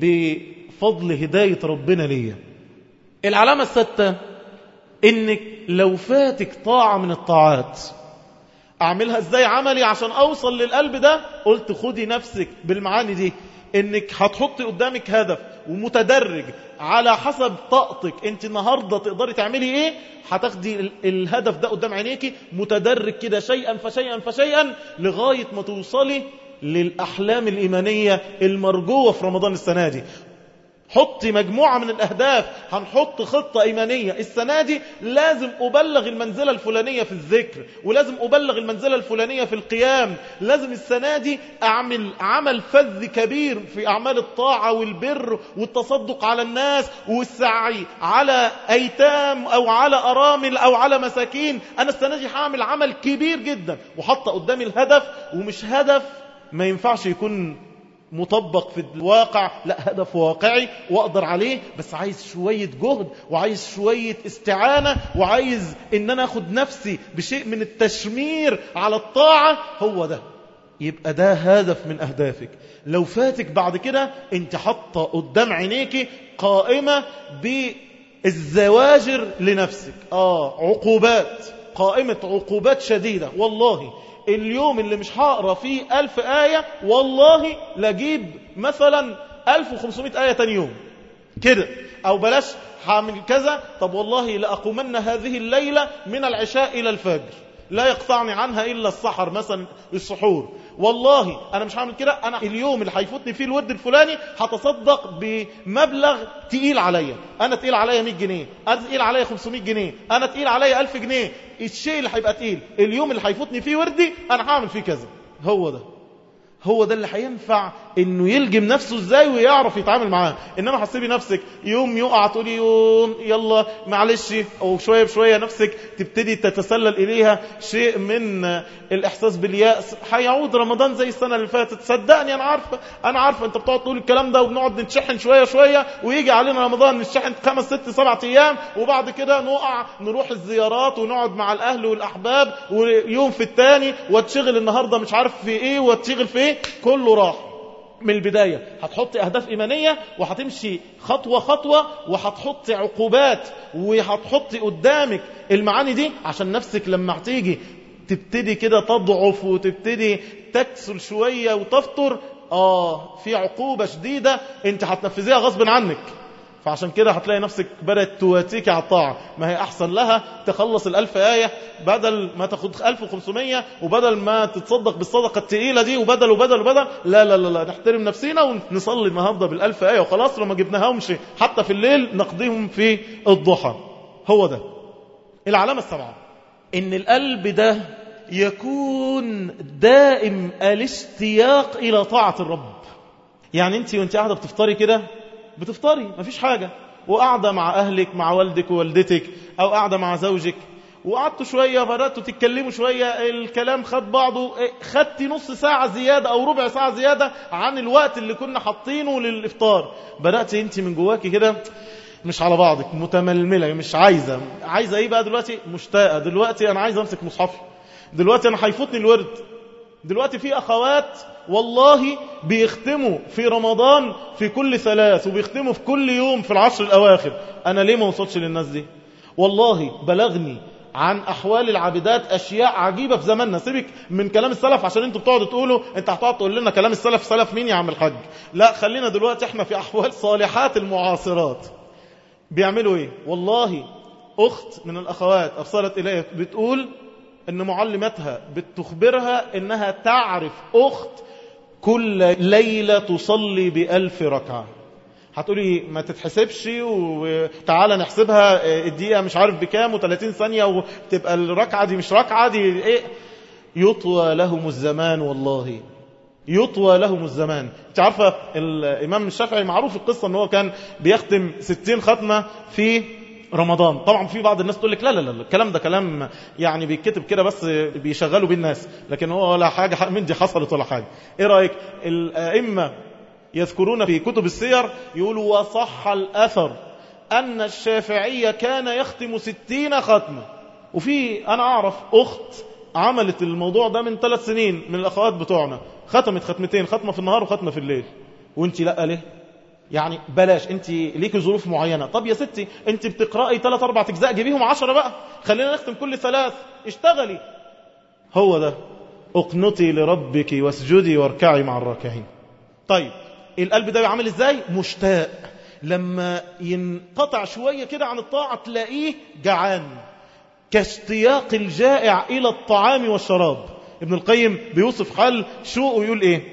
بفضل هداية ربنا ليا. العلامة الستة، إنك لو فاتك طاعة من الطاعات أعملها إزاي عملي عشان أوصل للقلب ده؟ قلت خدي نفسك بالمعاني دي، إنك هتحطي قدامك هدف ومتدرج على حسب طاقتك أنت النهاردة تقدري تعملي إيه، هتاخدي الهدف ده قدام عينيكي متدرج كده شيئا فشيئا فشيئا لغاية ما توصلي للأحلام الإيمانية المرجوة في رمضان السنة دي. حطي مجموعة من الأهداف، هنحط خطة إيمانية السنة دي، لازم أبلغ المنزلة الفلانية في الذكر، ولازم أبلغ المنزلة الفلانية في القيام، لازم السنة دي أعمل عمل فذ كبير في أعمال الطاعة والبر والتصدق على الناس والسعي على أيتام أو على أرامل أو على مساكين. أنا السنة دي هعمل عمل كبير جدا وحط قدامي الهدف، ومش هدف ما ينفعش يكون مطبق في الواقع، لا هدف واقعي وأقدر عليه، بس عايز شوية جهد وعايز شوية استعانة وعايز إن أنا أخد نفسي بشيء من التشمير على الطاعة. هو ده يبقى ده هدف من أهدافك. لو فاتك بعد كده انت حاطة قدام عينيك قائمة بالزواجر لنفسك، آه عقوبات، قائمة عقوبات شديدة. والله اليوم اللي مش هقرأ فيه ألف آية والله لجيب مثلا ألف وخمسمائة آية تاني يوم كده، أو بلاش هعمل كذا، طب والله لأقومن هذه الليلة من العشاء إلى الفجر لا يقطعني عنها إلا السحر مثلا السحور. والله أنا مش هعمل كده، أنا اليوم اللي هيفوتني فيه الود الفلاني هتصدق بمبلغ تقيل عليا، أنا تقيل عليا مية جنيه، أنا تقيل عليا خمسمائة جنيه، أنا تقيل عليا ألف جنيه. الشيء اللي هيبقى تقيل اليوم اللي هيفوتني فيه وردي أنا هعمل فيه كذا. هو ده هو ده اللي هينفع انه يلجم نفسه ازاي ويعرف يتعامل معاه. انما حسبي نفسك يوم يقع تقولي يوم يلا معلش، او شويه بشويه نفسك تبتدي تتسلل اليها شيء من الاحساس بالياس. هيعود رمضان زي السنه اللي فاتت، صدقني انا عارفه انا عارفه انت بتقعد تقول الكلام ده وبنقعد نتشحن شويه شويه ويجي علينا رمضان نتشحن خمس ست سبع ايام وبعد كده نقع نروح الزيارات ونقعد مع الاهل والاحباب ويوم في الثاني وتشغل النهارده مش عارف في ايه وتشغل في ايه، كله راح. من البداية هتحطي أهداف إيمانية وهتمشي خطوة خطوة وهتحطي عقوبات وهتحطي قدامك المعاني دي عشان نفسك لما هتيجي تبتدي كده تضعف وتبتدي تكسل شوية وتفطر، آه في عقوبة شديدة انت هتنفذيها غصب عنك. فعشان كده هتلاقي نفسك بدأت تواتيك على الطاعة. ما هي أحسن لها تخلص الألف آية بدل ما تاخد ألف وخمسمائة وبدل ما تتصدق بالصدقة التقيلة دي وبدل وبدل وبدل. لا لا لا, لا. نحترم نفسنا ونصلي النهاردة بالألف آية وخلاص، لما جبناهمش حتى في الليل نقضيهم في الضحى. هو ده العلامة السبعة، إن القلب ده يكون دائم الاشتياق إلى طاعة الرب. يعني أنت وأنت قاعدة بتفطري كده، بتفطري مفيش حاجة وقاعدة مع أهلك مع والدك ووالدتك أو قاعدة مع زوجك وقعدتوا شوية بدأتوا تتكلموا شوية، الكلام خد بعضه، خدتي نص ساعة زيادة أو ربع ساعة زيادة عن الوقت اللي كنا حاطينه للإفطار. بدأت أنت من جواكي كده مش على بعضك، متململة، مش عايزة عايزة إيه بقى دلوقتي؟ مشتاقة دلوقتي، أنا عايزة أمسك مصحفي دلوقتي، أنا هيفوتني الورد دلوقتي. في أخوات والله بيختموا في رمضان في كل ثلاث وبيختموا في كل يوم في العشر الأواخر. أنا ليه ما وصلتش للناس دي؟ والله بلغني عن أحوال العابدات أشياء عجيبة في زماننا. سيبك من كلام السلف عشان انتوا بتقعدوا تقولوا انت هتقعد تقول لنا كلام السلف، سلف مين يا عم الحاج؟ لا خلينا دلوقتي احنا في أحوال صالحات المعاصرات. بيعملوا ايه؟ والله أخت من الأخوات أرسلت إليه بتقول ان معلمتها بتخبرها انها تعرف أخت كل ليلة تصلي بألف ركعة. هتقولي ما تتحسبش وتعالى نحسبها الدقيقة مش عارف بكام وثلاثين ثانية وتبقى الركعة دي مش ركعة دي ايه. يطوى لهم الزمان، والله يطوى لهم الزمان. انت عارفة الإمام الشافعي معروف القصة ان هو كان بيختم ستين ختمة في رمضان. طبعا في بعض الناس تقول لك لا لا لا الكلام ده كلام يعني بيتكتب كده بس بيشغلوا بيه الناس، لكن هو ولا حاجة من دي حصلت ولا حاجة. ايه رأيك؟ الأئمة يذكرون في كتب السير يقولوا وصح الأثر أن الشافعية كان يختم ستين ختمة. وفي أنا أعرف أخت عملت الموضوع ده من ثلاث سنين من الأخوات بتوعنا، ختمت ختمتين، ختمة في النهار وختمة في الليل. وانت لا ليه؟ يعني بلاش، انت ليكي ظروف معينة. طب يا ستي انت بتقرأي ثلاث اربع اجزاء جيبيهم عشرة بقى، خلينا نختم كل ثلاث، اشتغلي. هو ده اقنتي لربك واسجدي واركعي مع الراكعين. طيب القلب ده عامل ازاي؟ مشتاق. لما ينقطع شوية كده عن الطاعة تلاقيه جعان، كاشتياق الجائع إلى الطعام والشراب. ابن القيم بيوصف حال شوقه يقول ايه؟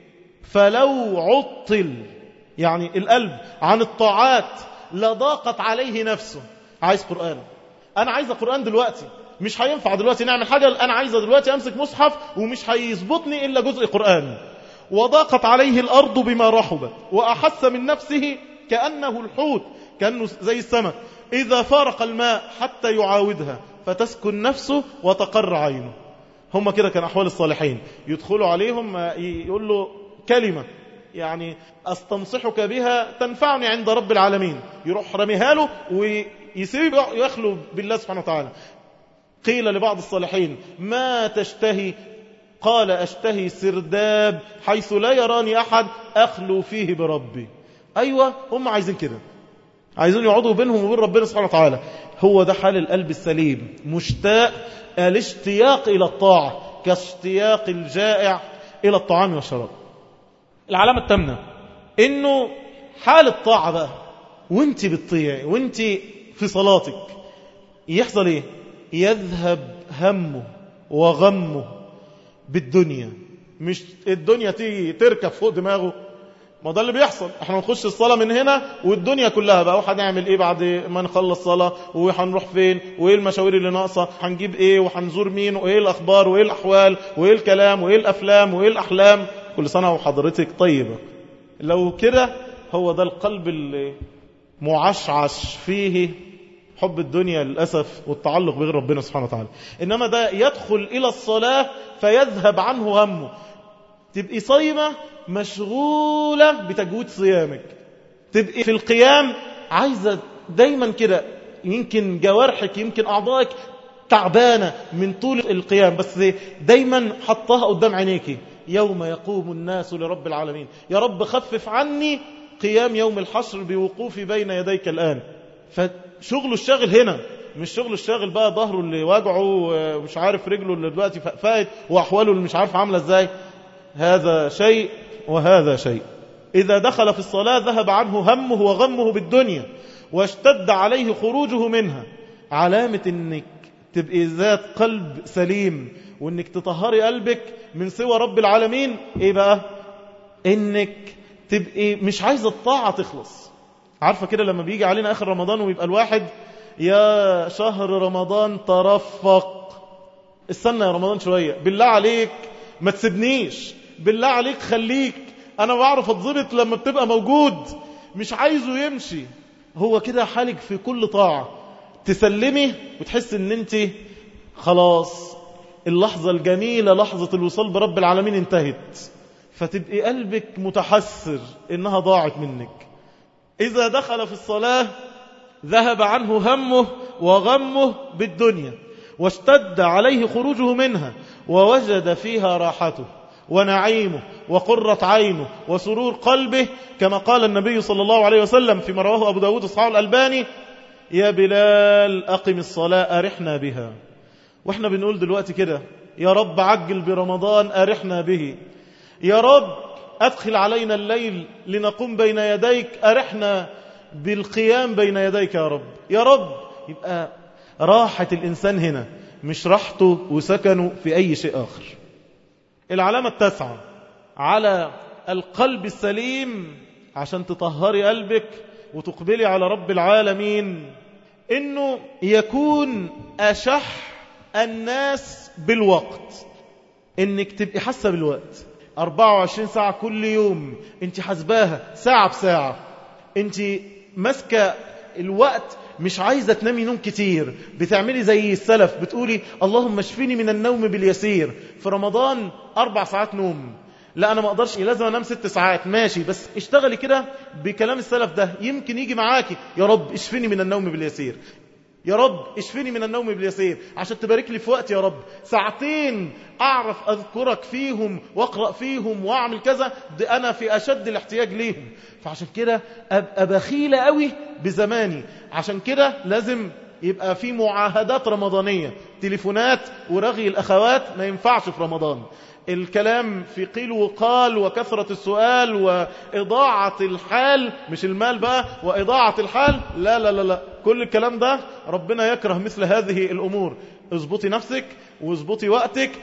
فلو عطل، يعني القلب عن الطاعات لضاقت عليه نفسه. عايز قرآن، أنا عايز قرآن دلوقتي، مش هينفع دلوقتي نعمل حاجة، أنا عايزة دلوقتي أمسك مصحف ومش هيظبطني إلا جزء قرآن. وضاقت عليه الأرض بما رحبت وأحس من نفسه كأنه الحوت، كأنه زي السمك إذا فارق الماء حتى يعاودها فتسكن نفسه وتقر عينه. هم كده كان أحوال الصالحين، يدخلوا عليهم يقول له كلمة يعني أستنصحك بها تنفعني عند رب العالمين، يروح رميها له ويسيب يخلو بالله سبحانه وتعالى. قيل لبعض الصالحين ما تشتهي؟ قال أشتهي سرداب حيث لا يراني أحد أخلو فيه بربي. أيوة، هم عايزين كده، عايزين يقعدوا بينهم وبين ربنا سبحانه وتعالى. هو ده حال القلب السليم، مشتاق الاشتياق إلى الطاعة كاشتياق الجائع إلى الطعام والشراب. العلامة الثامنة إنه حال الطاعة بقى وانت بتطيع وانت في صلاتك يحصل ايه؟ يذهب همه وغمه بالدنيا. مش الدنيا تيجي تركب فوق دماغه، ما ده اللي بيحصل. احنا نخش الصلاة من هنا والدنيا كلها بقى وهنعمل ايه بعد ما نخلص صلاة، وهنروح فين، وايه المشاوير اللي ناقصة، هنجيب ايه، وهنزور مين، وايه الاخبار، وايه الاحوال، وايه الكلام، وايه الافلام، وايه الاحلام. كل سنة وحضرتك طيبة. لو كده هو ده القلب اللي معشعش فيه حب الدنيا للأسف والتعلق بغير ربنا سبحانه وتعالى. إنما ده يدخل إلى الصلاة فيذهب عنه همه. تبقي صايمة مشغولة بتجويد صيامك، تبقي في القيام عايزة دايما كده، يمكن جوارحك يمكن أعضائك تعبانة من طول القيام، بس دايما حطها قدام عينيك. يوم يقوم الناس لرب العالمين، يا رب خفف عني قيام يوم الحشر بوقوفي بين يديك الآن. فشغله الشاغل هنا مش شغله الشاغل بقى ظهره اللي واجعه ومش عارف رجله اللي دلوقتي فقفايت وأحواله اللي مش عارف عاملة ازاي. هذا شيء وهذا شيء. إذا دخل في الصلاة ذهب عنه همه وغمه بالدنيا واشتد عليه خروجه منها. علامة انك تبقي ذات قلب سليم وانك تطهري قلبك من سوى رب العالمين ايه بقى؟ انك تبقي مش عايزة الطاعة تخلص. عارفة كده لما بيجي علينا آخر رمضان ويبقى الواحد يا شهر رمضان ترفق، استنى يا رمضان شوية بالله عليك ما تسيبنيش، بالله عليك خليك، أنا بعرف أتظبط لما بتبقى موجود، مش عايزه يمشي. هو كده حالك في كل طاعة، تسلمي وتحس ان انت خلاص اللحظة الجميلة لحظة الوصال برب العالمين انتهت، فتبقي قلبك متحسر إنها ضاعت منك. إذا دخل في الصلاة ذهب عنه همه وغمه بالدنيا واشتد عليه خروجه منها ووجد فيها راحته ونعيمه وقرة عينه وسرور قلبه، كما قال النبي صلى الله عليه وسلم فيما رواه أبو داود الصحيح الألباني: يا بلال أقم الصلاة أرحنا بها. وإحنا بنقول دلوقتي كده: يا رب عجل برمضان أرحنا به، يا رب أدخل علينا الليل لنقوم بين يديك أرحنا بالقيام بين يديك يا رب، يا رب. يبقى راحة الإنسان هنا مش راحته وسكنه في أي شيء آخر. العلامة التاسعة على القلب السليم عشان تطهري قلبك وتقبلي على رب العالمين إنه يكون أشح الناس بالوقت. إنك تبقي حاسة بالوقت أربعة وعشرين ساعة كل يوم، انت حسباها ساعة بساعة، انت ماسكة الوقت، مش عايزة تنامي نوم كتير، بتعملي زي السلف بتقولي اللهم اشفيني من النوم باليسير. في رمضان أربع ساعات نوم، لا أنا ما أقدرش، لازم أنام ست ساعات، ماشي، بس اشتغلي كده بكلام السلف ده يمكن يجي معاكي. يا رب اشفيني من النوم باليسير، يا رب اشفيني من النوم باليسير، عشان تبارك لي في وقت يا رب، ساعتين أعرف أذكرك فيهم وأقرأ فيهم وأعمل كذا، ده أنا في أشد الاحتياج ليهم. فعشان كده أبقى بخيلة قوي بزماني. عشان كده لازم يبقى في معاهدات رمضانية، تليفونات ورغي الأخوات ما ينفعش في رمضان، الكلام في قيل وقال وكثرة السؤال وإضاعة الحال، مش المال بقى وإضاعة الحال، لا لا لا لا، كل الكلام ده ربنا يكره مثل هذه الأمور. اضبطي نفسك واضبطي وقتك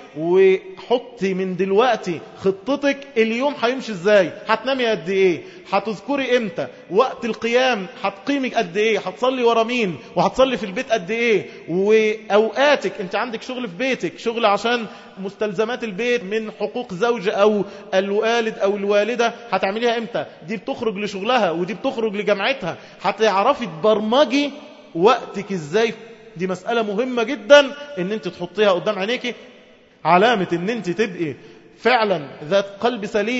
وحطي من دلوقتي خطتك، اليوم هيمشي ازاي، هتنامي قد ايه، هتذكري امتى، وقت القيام هتقيمي قد ايه، هتصلي ورا مين، وهتصلي في البيت قد ايه، واوقاتك، انت عندك شغل في بيتك، شغل عشان مستلزمات البيت من حقوق زوج او الوالد او الوالدة، هتعمليها امتى، دي بتخرج لشغلها ودي بتخرج لجامعتها، هتعرفي تبرمجي وقتك ازاي. دي مسألة مهمة جدا ان انت تحطيها قدام عينيك. علامة ان انت تبقي فعلا ذات قلب سليم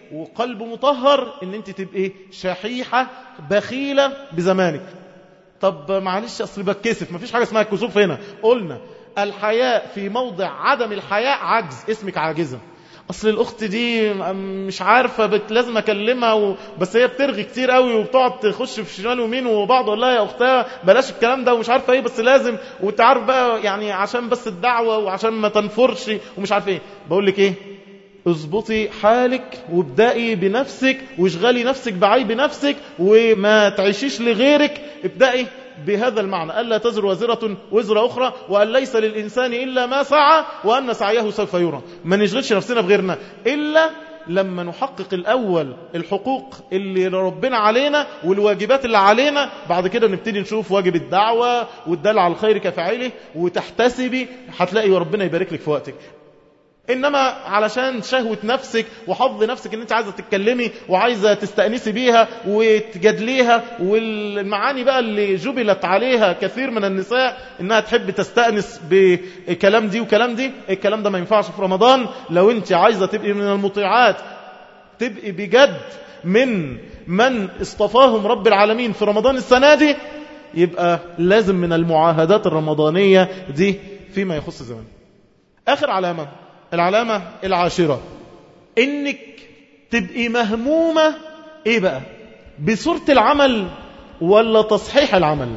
وقلب مطهر ان انت تبقي شحيحة بخيلة بزمانك. طب معلش اصل بتكسف، مفيش حاجة اسمها الكسوف هنا. قلنا الحياء في موضع عدم الحياء عجز، اسمك عاجزة. اصل الاخت دي مش عارفه بت... لازم اكلمها و... بس هي بترغي كتير قوي وبتقعد تخش في شمال ويمين وبعض اقول لها يا اختها بلاش الكلام ده ومش عارفه ايه، بس لازم وانت عارف بقى يعني عشان بس الدعوه وعشان ما تنفرش ومش عارف ايه. بقول لك ايه، اظبطي حالك وابدأي بنفسك واشغلي نفسك بعيب نفسك وما تعيشيش لغيرك. ابدأي بهذا المعنى، ألا تزر وزرة وزر أخرى، وأن ليس للإنسان إلا ما سعى وأن سعيه سوف يرى. ما نشغلش نفسنا بغيرنا إلا لما نحقق الأول الحقوق اللي ربنا علينا والواجبات اللي علينا. بعد كده نبتدي نشوف واجب الدعوة والدل على الخير كفاعله وتحتسبي، هتلاقي وربنا يبارك لك في وقتك. إنما علشان شهوة نفسك وحظ نفسك ان انت عايزة تتكلمي وعايزة تستأنسي بيها وتجادليها، والمعاني بقى اللي جبلت عليها كثير من النساء انها تحب تستأنس بكلام دي وكلام دي، الكلام ده ما ينفعش في رمضان. لو انت عايزة تبقي من المطيعات، تبقي بجد من من اصطفاهم رب العالمين في رمضان السنة دي، يبقى لازم من المعاهدات الرمضانية دي فيما يخص زمان. آخر علامة، العلامة العاشرة، انك تبقي مهمومة ايه بقى، بصورة العمل ولا تصحيح العمل.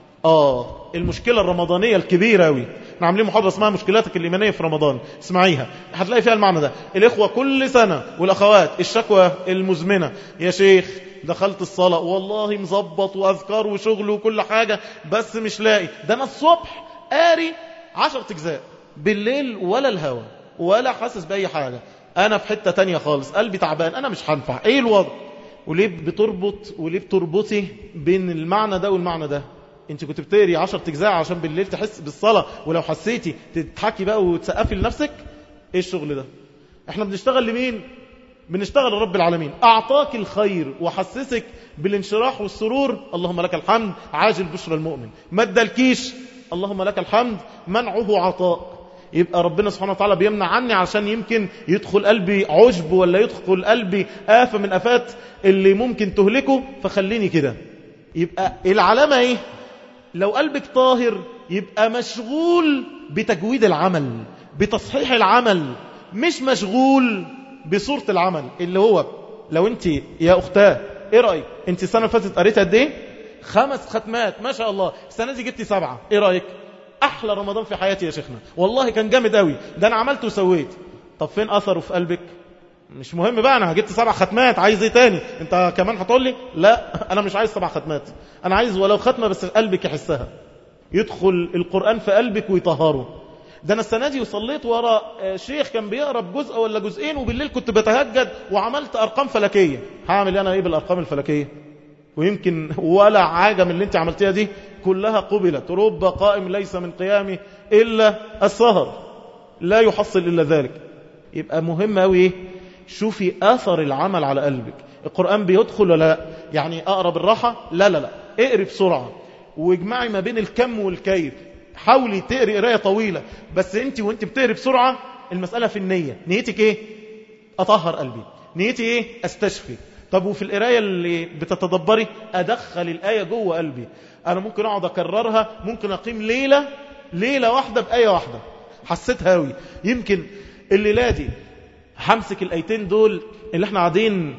اه المشكلة الرمضانية الكبيرة اوي، احنا عاملين محاضرة اسمها مشكلاتك الإيمانية في رمضان، اسمعيها هتلاقي فيها المعنى ده. الإخوة كل سنة والأخوات الشكوى المزمنة، يا شيخ دخلت الصلاة والله مظبط وأذكار وشغل وكل حاجة بس مش لاقي، ده أنا الصبح قاري عشر تجزاء، بالليل ولا الهوى ولا حاسس بأي حاجة، أنا في حتة تانية خالص، قلبي تعبان، أنا مش هنفع. إيه الوضع؟ وليه بتربط وليه بتربطي بين المعنى ده والمعنى ده؟ انت كنت بتقري عشر تجزاء عشان بالليل تحس بالصلاة، ولو حسيتي تضحكي بقى وتسقفي لنفسك. ايه الشغل ده؟ احنا بنشتغل لمين؟ بنشتغل لرب العالمين، اعطاك الخير وحسسك بالانشراح والسرور، اللهم لك الحمد عاجل بشرى المؤمن. ما ادالكيش، اللهم لك الحمد منعه عطاء. يبقى ربنا سبحانه وتعالى بيمنع عني عشان يمكن يدخل قلبي عجب ولا يدخل قلبي آفة من آفات اللي ممكن تهلكه، فخليني كده. يبقى العلامة ايه؟ لو قلبك طاهر يبقى مشغول بتجويد العمل، بتصحيح العمل، مش مشغول بصورة العمل. اللي هو لو انت يا اختاه ايه رأيك، انت السنة اللي فاتت قريت قد ايه؟ خمس ختمات ما شاء الله، السنة دي جبتي سبعة، ايه رأيك؟ احلى رمضان في حياتي يا شيخنا، والله كان جامد قوي، ده انا عملت وسويت. طب فين اثره في قلبك؟ مش مهم بقى، انا جبت سبع ختمات، عايز ايه تاني؟ انت كمان هتقول لي لا انا مش عايز سبع ختمات، انا عايز ولو ختمه بس قلبك يحسها، يدخل القرآن في قلبك ويطهره. ده انا السنه دي وصليت ورا شيخ كان بيقرا بجزء ولا جزئين، وبالليل كنت بتهجد وعملت ارقام فلكيه. هعمل انا ايه بالارقام الفلكيه؟ ويمكن ولا حاجه من اللي انت عملتيها دي كلها قبلت. رب قائم ليس من قيامه الا السهر، لا يحصل الا ذلك. يبقى مهم قوي ايه؟ شوفي اثر العمل على قلبك. القرآن بيدخل ولا لا؟ يعني اقرا بالراحه؟ لا لا لا، اقري بسرعه واجمعي ما بين الكم والكيف. حاولي تقري قرايه طويله، بس انت وانت بتقري بسرعه المساله في النيه. نيتك ايه؟ اطهر قلبي. نيتي ايه؟ استشفي. طب وفي القرايه اللي بتتدبري ادخل الايه جوه قلبي. انا ممكن اقعد اكررها، ممكن اقيم ليله ليله واحده بايه واحده حسيتها قوي. يمكن الليله دي همسك الايتين دول اللي احنا قاعدين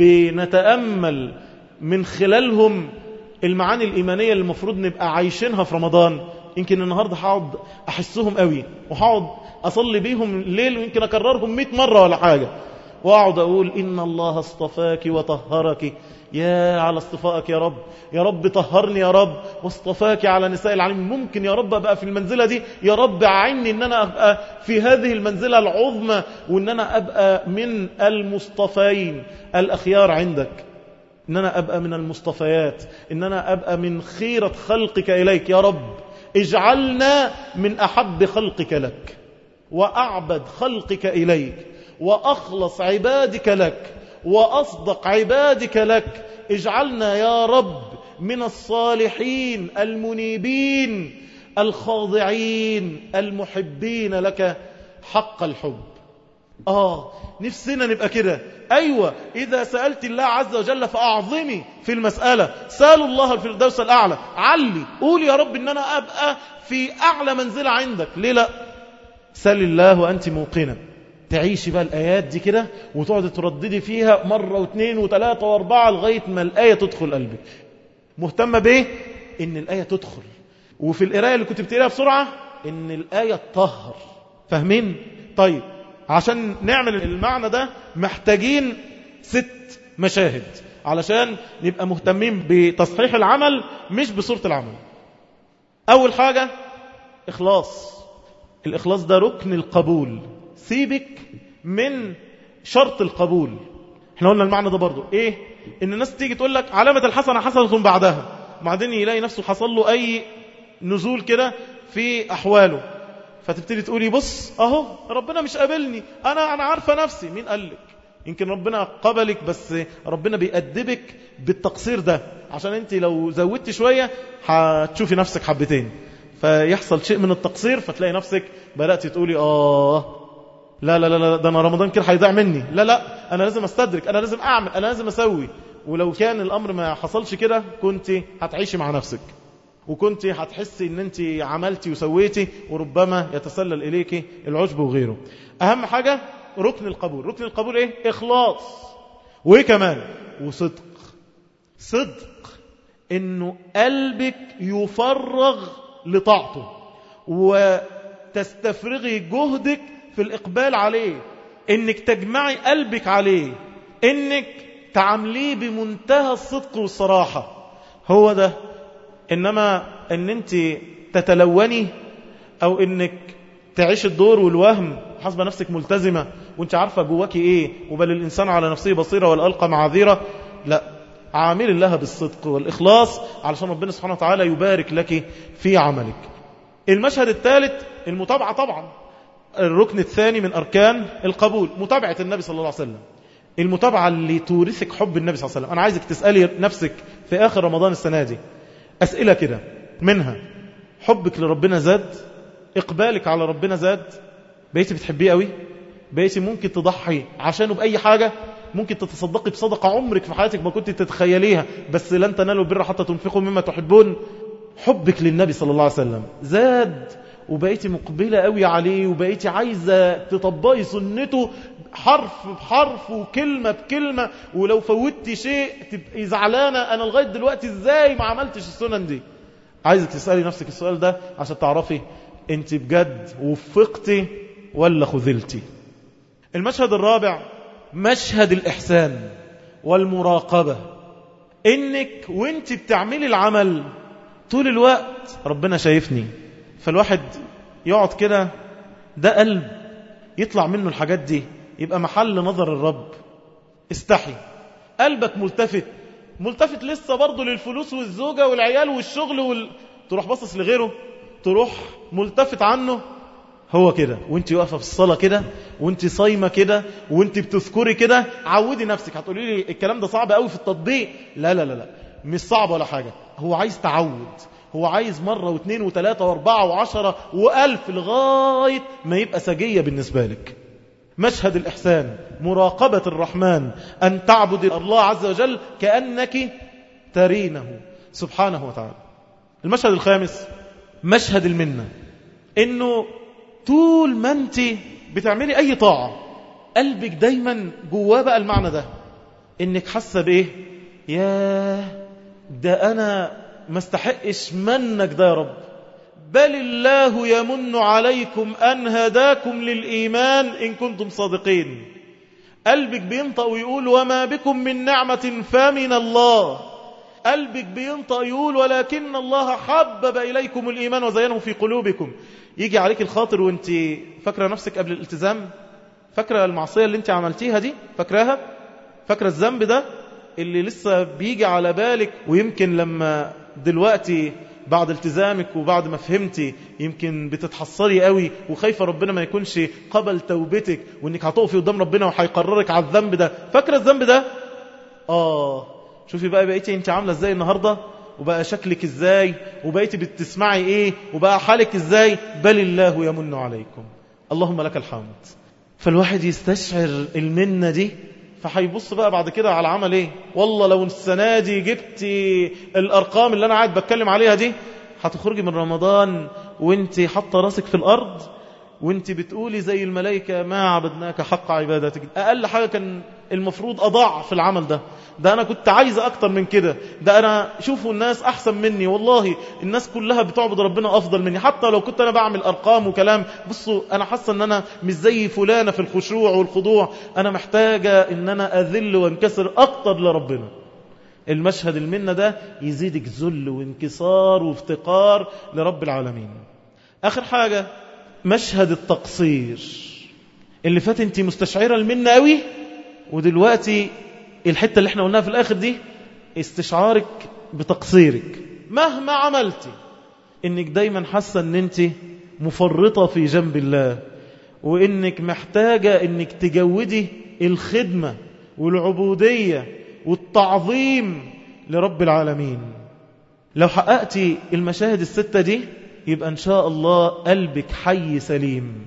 بنتامل من خلالهم المعاني الايمانيه اللي المفروض نبقى عايشينها في رمضان. يمكن النهارده هقعد احسهم قوي وهقعد اصلي بيهم الليل، ويمكن اكررهم مئة مره ولا حاجه، واقعد اقول ان الله اصطفاك وطهرك. يا على اصطفائك يا رب، يا رب طهرني يا رب واصطفاك على نساء العالمين. ممكن يا رب ابقى في المنزله دي، يا رب اعني ان انا ابقى في هذه المنزله العظمى، وان انا ابقى من المصطفين الاخيار عندك، ان انا ابقى من المصطفيات، ان انا ابقى من خيره خلقك اليك. يا رب اجعلنا من احب خلقك لك واعبد خلقك اليك واخلص عبادك لك وأصدق عبادك لك. اجعلنا يا رب من الصالحين المنيبين الخاضعين المحبين لك حق الحب. آه نفسنا نبقى كده. أيوة، إذا سألت الله عز وجل فأعظمي في المسألة، سألوا الله الفردوس الأعلى، علي قول يا رب إن أنا أبقى في أعلى منزلة عندك. ليه لا؟ سأل الله وأنت موقنة. تعيشي بقى الآيات دي كده وتقعد ترددي فيها مرة واثنين وثلاثة واربعة لغاية ما الآية تدخل قلبك. مهتمة بإيه؟ إن الآية تدخل. وفي القراءة اللي كنت بتقراها بسرعة إن الآية تطهر. فاهمين؟ طيب، عشان نعمل المعنى ده محتاجين ست مشاهد علشان نبقى مهتمين بتصحيح العمل مش بصورة العمل. أول حاجة إخلاص. الإخلاص ده ركن القبول. سيبك من شرط القبول. احنا قلنا المعنى ده برضو ايه؟ ان الناس تيجي تقول لك علامة الحسنة حسنة بعدها، بعدين يلاقي نفسه حصل له اي نزول كده في احواله، فتبتدي تقولي بص اهو ربنا مش قابلني، انا انا عارفة نفسي. مين قالك؟ يمكن ربنا قبلك بس ربنا بيأدبك بالتقصير ده، عشان انت لو زودت شوية هتشوفي نفسك حبتين، فيحصل شيء من التقصير فتلاقي نفسك بدأت تقولي آه لا لا لا ده أنا رمضان كده هيضيع مني، لا لا أنا لازم أستدرك، أنا لازم أعمل، أنا لازم أسوي. ولو كان الأمر ما حصلش كده كنت هتعيشي مع نفسك، وكنت هتحسي ان انت عملتي وسويتي، وربما يتسلل إليك العجب وغيره. أهم حاجة ركن القبول. ركن القبول إيه؟ إخلاص. وإيه كمان؟ وصدق. صدق إنه قلبك يفرغ لطاعته وتستفرغي جهدك في الإقبال عليه، إنك تجمعي قلبك عليه، إنك تعامليه بمنتهى الصدق والصراحة. هو ده. إنما إن أنت تتلوني أو إنك تعيش الدور والوهم حسب نفسك ملتزمة وانت عارفة جواكي إيه، وبل الإنسان على نفسه بصيرة والألقى معاذيرة. لا، عامل الله بالصدق والإخلاص علشان ربنا سبحانه وتعالى يبارك لك في عملك. المشهد الثالث المتابعة. طبعا الركن الثاني من أركان القبول متابعة النبي صلى الله عليه وسلم. المتابعة اللي تورثك حب النبي صلى الله عليه وسلم. أنا عايزك تسألي نفسك في آخر رمضان السنة دي أسئلة كده، منها حبك لربنا زاد؟ إقبالك على ربنا زاد؟ بقيتي بتحبيه قوي؟ بقيتي ممكن تضحي عشانه بأي حاجة؟ ممكن تتصدقي بصدقة عمرك في حياتك ما كنت تتخيليها، بس لن تنالوا البر حتى تنفقوا مما تحبون. حبك للنبي صلى الله عليه وسلم زاد، وبقيتي مقبلة قوي عليه، وبقيتي عايزة تطبقي سنته حرف بحرف وكلمة بكلمة، ولو فوتي شيء تبقي زعلانة، أنا لغاية دلوقتي إزاي ما عملتش السنن دي؟ عايزك تسألي نفسك السؤال ده عشان تعرفي أنت بجد وفقتي ولا خذلتي. المشهد الرابع مشهد الإحسان والمراقبة. إنك وانت بتعملي العمل طول الوقت ربنا شايفني، فالواحد يقعد كده ده قلب يطلع منه الحاجات دي يبقى محل نظر الرب. استحي، قلبك ملتفت ملتفت لسه برضه للفلوس والزوجة والعيال والشغل وال... تروح باصص لغيره، تروح ملتفت عنه. هو كده وانت واقفه في الصلاه كده، وانت صايمه كده، وانت بتذكري كده، عودي نفسك. هتقولي لي الكلام ده صعب قوي في التطبيق. لا لا لا لا، مش صعب ولا حاجه، هو عايز تعود، هو عايز مره واثنين وثلاثه واربعه وعشره والف لغايه ما يبقى سجيه بالنسبه لك. مشهد الإحسان، مراقبة الرحمن، أن تعبد الله عز وجل كأنك ترينه سبحانه وتعالى. المشهد الخامس مشهد المنة. إنه طول ما أنت بتعملي أي طاعة قلبك دايما جواه بقى المعنى ده، إنك حاسة بإيه؟ ياه ده أنا ما استحقش منك ده يا رب، بل الله يمن عليكم أن هداكم للإيمان إن كنتم صادقين. قلبك بينطق ويقول وما بكم من نعمة فمن الله. قلبك بينطق يقول ولكن الله حبب إليكم الإيمان وزينه في قلوبكم. يجي عليك الخاطر وانت فاكرة نفسك قبل الالتزام، فاكرة المعصية اللي انت عملتيها دي، فاكراها، فاكرة الذنب ده اللي لسه بيجي على بالك، ويمكن لما دلوقتي بعد التزامك وبعد ما فهمتي يمكن بتتحصري قوي وخايفة ربنا ما يكونش قبل توبتك، وانك هتقفي قدام ربنا وهيقررك على الذنب ده. فاكرة الذنب ده؟ آه شوفي بقى بقيتي انت عاملة ازاي النهاردة، وبقى شكلك ازاي، وبقيتي بتسمعي ايه، وبقى حالك ازاي. بل الله يمن عليكم. اللهم لك الحمد. فالواحد يستشعر المنة دي، فهيبص بقى بعد كده على عمل ايه. والله لو السنة دي جبت الأرقام اللي أنا قاعد بتكلم عليها دي، هتخرجي من رمضان وانت حاطة راسك في الأرض وانت بتقولي زي الملائكة ما عبدناك حق عبادتك. أقل حاجة كان المفروض أضع في العمل ده، ده أنا كنت عايزة أكتر من كده، ده أنا شوفوا الناس أحسن مني، والله الناس كلها بتعبد ربنا أفضل مني، حتى لو كنت أنا بعمل أرقام وكلام، بصوا أنا حاسة أن أنا مش زي فلانة في الخشوع والخضوع، أنا محتاجة أن أنا أذل وانكسر أكتر لربنا. المشهد المنة ده يزيدك ذل وانكسار وافتقار لرب العالمين. آخر حاجة مشهد التقصير اللي فات، انت مستشعرة المنة قوي، ودلوقتي الحتة اللي احنا قلناها في الآخر دي استشعارك بتقصيرك مهما عملتي، انك دايما حاسة ان انت مفرطة في جنب الله، وانك محتاجة انك تجودي الخدمة والعبودية والتعظيم لرب العالمين. لو حققتي المشاهد الستة دي يبقى إن شاء الله قلبك حي سليم.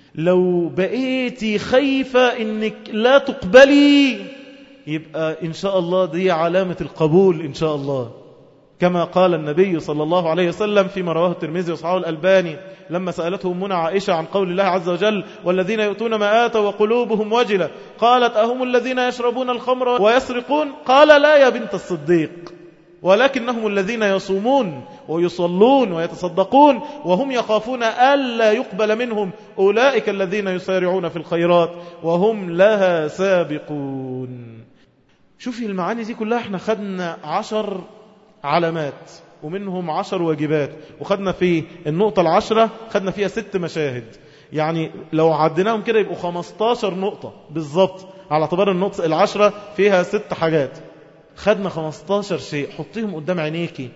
لو بقيتي خايفة إنك لا تقبلي يبقى إن شاء الله دي علامة القبول إن شاء الله، كما قال النبي صلى الله عليه وسلم فيما رواه الترمذي وصححه الألباني لما سألته أمنا عائشة عن قول الله عز وجل: والذين يؤتون ما آتوا وقلوبهم وجلة، قالت: أهم الذين يشربون الخمر ويسرقون؟ قال: لا يا بنت الصديق، ولكنهم الذين يصومون ويصلون ويتصدقون وهم يخافون ألا يقبل منهم، أولئك الذين يسارعون في الخيرات وهم لها سابقون. شوفي المعاني دي كلها، احنا خدنا عشر علامات ومنهم عشر واجبات، وخدنا في النقطة العشرة خدنا فيها ست مشاهد، يعني لو عدناهم كده يبقوا خمستاشر نقطة بالضبط، على اعتبار النقطة العشرة فيها ست حاجات. خدنا خمستاشر شيء، حطيهم قدام عينيكي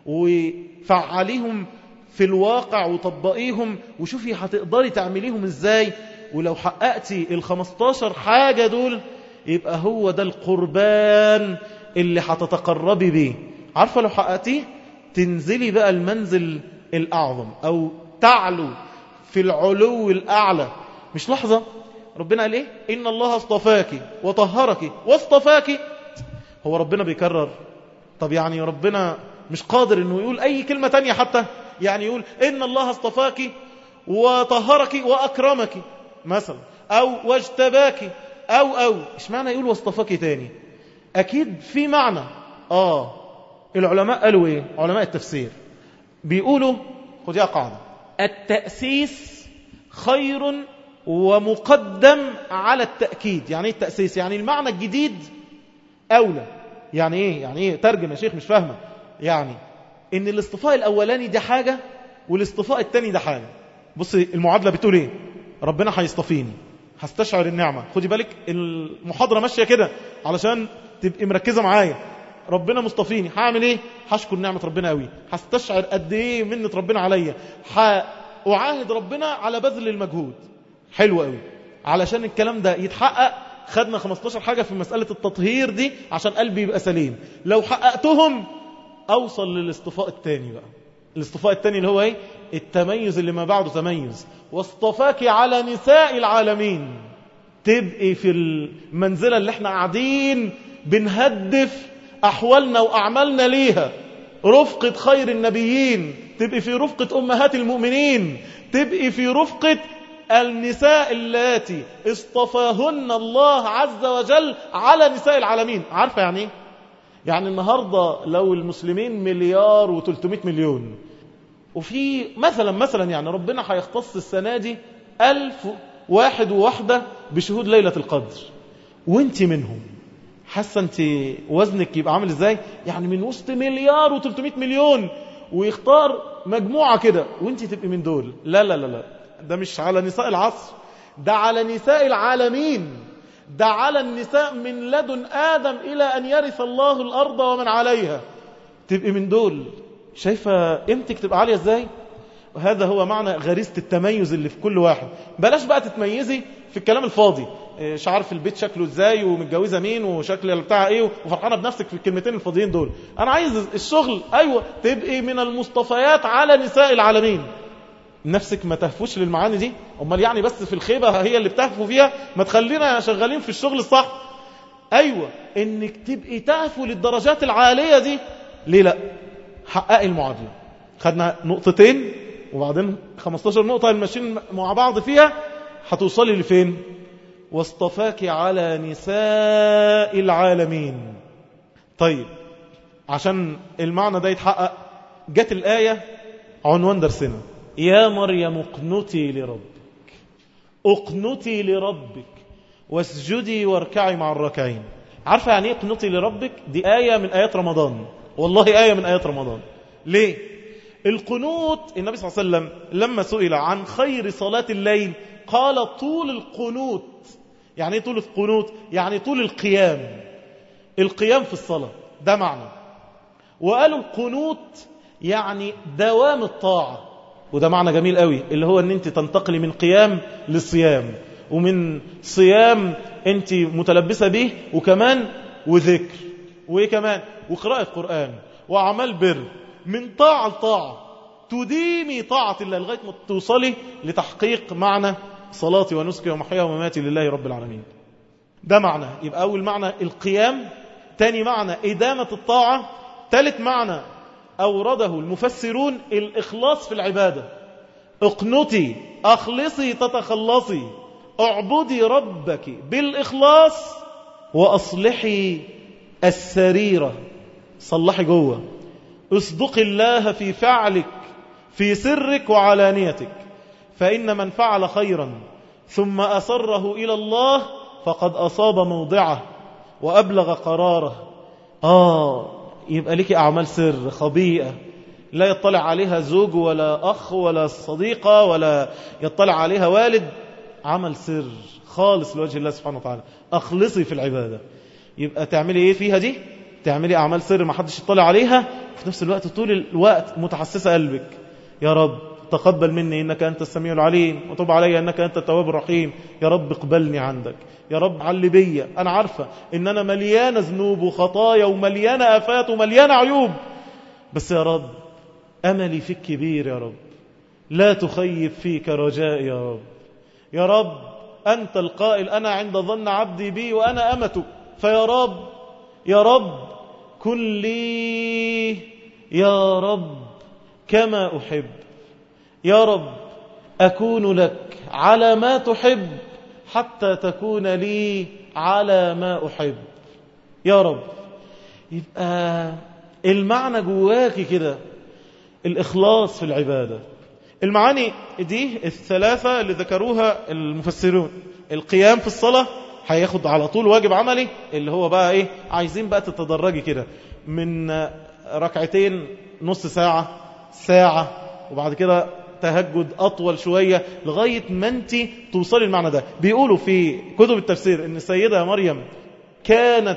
وفعليهم في الواقع وطبقيهم وشوفي هتقدري تعمليهم ازاي. ولو حققتي الخمستاشر حاجة دول يبقى هو ده القربان اللي هتتقربي بيه. عارفة لو حققتيه تنزلي بقى المنزل الأعظم أو تعلو في العلو الأعلى. مش لحظة ربنا قال إيه؟ إن الله اصطفاكي وطهرك واصطفاكي. هو ربنا بيكرر؟ طب يعني ربنا مش قادر إنه يقول أي كلمة تانية حتى؟ يعني يقول إن الله اصطفاكي وطهرك وأكرمك مثلا، أو واجتباك، أو أو إيش معنى يقول واصطفاكي تاني؟ أكيد في معنى. آه العلماء قالوا إيه؟ علماء التفسير بيقولوا خديها قاعدة: التأسيس خير ومقدم على التأكيد. يعني إيه التأسيس؟ يعني المعنى الجديد أولى. يعني إيه؟ يعني إيه؟ ترجم يا شيخ مش فاهمة. يعني إن الاصطفاء الأولاني ده حاجة والاصطفاء التاني ده حاجة. بصي المعادلة بتقول إيه؟ ربنا هيصطفيني، هستشعر النعمة. خدي بالك المحاضرة ماشية كده علشان تبقي مركزة معايا. ربنا مصطفيني، هعمل ايه؟ هشكر نعمة ربنا قوي، هستشعر قد ايه منة ربنا عليا، هأعاهد ربنا على بذل المجهود. حلو قوي. علشان الكلام ده يتحقق خدنا خمستاشر حاجة في مسألة التطهير دي عشان قلبي يبقى سليم. لو حققتهم اوصل للاصطفاء الثاني بقى. الاصطفاء الثاني اللي هو ايه؟ التميز اللي ما بعده تميز. واصطفاك على نساء العالمين، تبقي في المنزلة اللي احنا قاعدين بنهدف أحوالنا وأعمالنا ليها، رفقة خير النبيين، تبقي في رفقة أمهات المؤمنين، تبقي في رفقة النساء اللاتي اصطفاهن الله عز وجل على نساء العالمين. عارفة يعني ايه؟ يعني النهاردة لو المسلمين مليار وتلتمائة مليون، وفي مثلا مثلا يعني ربنا هيختص السنة دي ألف واحد وواحدة بشهود ليلة القدر، وانت منهم، حاسة انت وزنك يبقى عامل ازاي؟ يعني من وسط مليار وتلتمائة مليون ويختار مجموعة كده وانت تبقي من دول. لا لا لا لا، ده مش على نساء العصر، ده على نساء العالمين، ده على النساء من لدن آدم إلى أن يرث الله الأرض ومن عليها، تبقي من دول. شايفة قيمتك تبقى عالية ازاي؟ وهذا هو معنى غريزة التميز اللي في كل واحد. بلاش بقى تتميزي في الكلام الفاضي، مش عارف البيت شكله ازاي ومتجوزة مين وشكل بتاع ايه وفرحانة بنفسك في الكلمتين الفاضيين دول. انا عايز الشغل، ايوه، تبقي من المصطفيات على نساء العالمين. نفسك ما تهفوش للمعاني دي؟ امال يعني بس في الخيبة هي اللي بتهفوا فيها؟ ما تخلينا شغالين في الشغل الصح. ايوه، انك تبقي تهفوا للدرجات العالية دي. ليه لا؟ حققي المعادلة. خدنا نقطتين وبعدين خمستاشر نقطة الماشيين مع بعض فيها، هتوصلي لفين؟ واصطفاك على نساء العالمين. طيب، عشان المعنى ده يتحقق جت الآية عنوان درسنا: يا مريم اقنتي لربك، اقنتي لربك واسجدي واركعي مع الراكعين. عارفة يعني ايه اقنتي لربك؟ دي آية من آيات رمضان، والله آية من آيات رمضان. ليه؟ القنوت، النبي صلى الله عليه وسلم لما سئل عن خير صلاة الليل قال طول القنوت. يعني ايه طول القنوت؟ يعني طول القيام، القيام في الصلاة، ده معنى. وقالوا القنوت يعني دوام الطاعة، وده معنى جميل قوي، اللي هو ان انت تنتقلي من قيام لصيام، ومن صيام انت متلبسة به، وكمان وذكر، وايه كمان، وقراءة قرآن، وعمل بر، من طاعة لطاعة، تديمي طاعة الله لغاية ما توصلي لتحقيق معنى صلاتي ونسكي ومحياي ومماتي لله رب العالمين. ده معنى. يبقى أول معنى القيام، تاني معنى إدامة الطاعة، ثالث معنى أورده المفسرون الإخلاص في العبادة. اقنتي، أخلصي تتخلصي، اعبدي ربك بالإخلاص، وأصلحي السريرة، صلحي جوه، اصدقي الله في فعلك في سرك وعلانيتك، فإن من فعل خيرا ثم أسره إلى الله فقد أصاب موضعه وأبلغ قراره. آه يبقى لك أعمال سر خبيئة لا يطلع عليها زوج ولا أخ ولا صديقة ولا يطلع عليها والد، عمل سر خالص لوجه الله سبحانه وتعالى. أخلصي في العبادة. يبقى تعملي إيه فيها دي؟ تعملي أعمال سر ما حدش يطلع عليها، وفي نفس الوقت طول الوقت متحسسة قلبك: يا رب تقبل مني إنك أنت السميع العليم، وتب علي إنك أنت التواب الرحيم. يا رب اقبلني عندك، يا رب علي بيا، أنا عارفة إن أنا مليانة ذنوب وخطايا ومليانة آفات ومليانة عيوب، بس يا رب أملي فيك كبير، يا رب لا تخيب فيك رجائي، يا رب. يا رب أنت القائل: أنا عند ظن عبدي بي وأنا أمتك. فيا رب، يا رب كن لي يا رب كما أحب، يا رب أكون لك على ما تحب حتى تكون لي على ما أحب، يا رب. يبقى المعنى جواكي كده، الإخلاص في العبادة. المعاني دي الثلاثة اللي ذكروها المفسرون: القيام في الصلاة هياخد على طول واجب عملي، اللي هو بقى ايه، عايزين بقى تتدرجي كده من ركعتين نص ساعة ساعة، وبعد كده تهجد أطول شوية لغاية ما انت توصلي المعنى ده. بيقولوا في كتب التفسير ان السيدة مريم كانت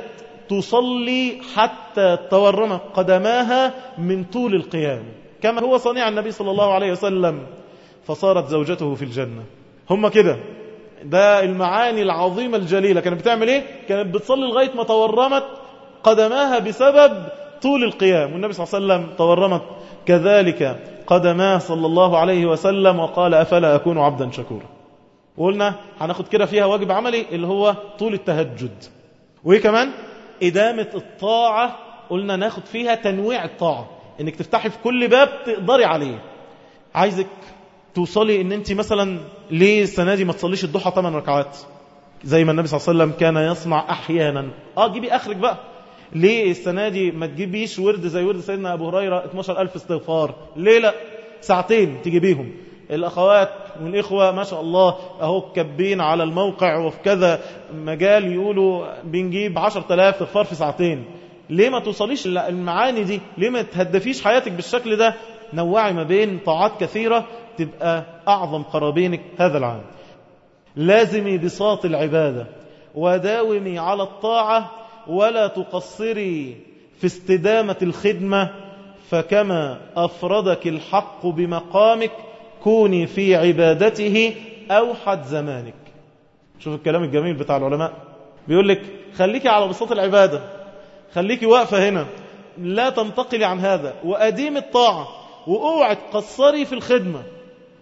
تصلي حتى تورم قدماها من طول القيام، كما هو صنيع النبي صلى الله عليه وسلم، فصارت زوجته في الجنة. هم كده، ده المعاني العظيمة الجليلة. كانت بتعمل ايه؟ كانت بتصلي لغاية ما تورمت قدماها بسبب طول القيام، والنبي صلى الله عليه وسلم تورمت كذلك قدماه صلى الله عليه وسلم، وقال: أفلا أكون عبدا شكورا. وقلنا هناخد كده فيها واجب عملي اللي هو طول التهجد. وإيه كمان؟ إدامة الطاعة. قلنا ناخد فيها تنويع الطاعة، إنك تفتحي في كل باب تقدري عليه. عايزك توصلي إن أنت مثلا ليه السنة دي ما تصليش الضحى ثمان ركعات زي ما النبي صلى الله عليه وسلم كان يصنع أحيانا؟ آه جيبي آخرك بقى. ليه السنة دي ما تجيبيش ورد زي ورد سيدنا أبو هريرة اثناشر ألف استغفار؟ ليه لا؟ ساعتين تجيبيهم. الأخوات والإخوة ما شاء الله أهو كبين على الموقع وفي كذا مجال يقولوا بنجيب عشرة آلاف استغفار في ساعتين. ليه ما توصليش المعاني دي؟ ليه ما تهدفيش حياتك بالشكل ده؟ نوعي ما بين طاعات كثيرة تبقى أعظم قرابينك هذا العام. لازمي بساط العبادة وداومي على الطاعة، ولا تقصري في استدامة الخدمة، فكما أفردك الحق بمقامك كوني في عبادته أوحد زمانك. شوف الكلام الجميل بتاع العلماء، بيقول لك خليكي على بساط العبادة، خليكي واقفة هنا، لا تنتقلي عن هذا، وأديم الطاعة، وأوعي تقصري في الخدمة.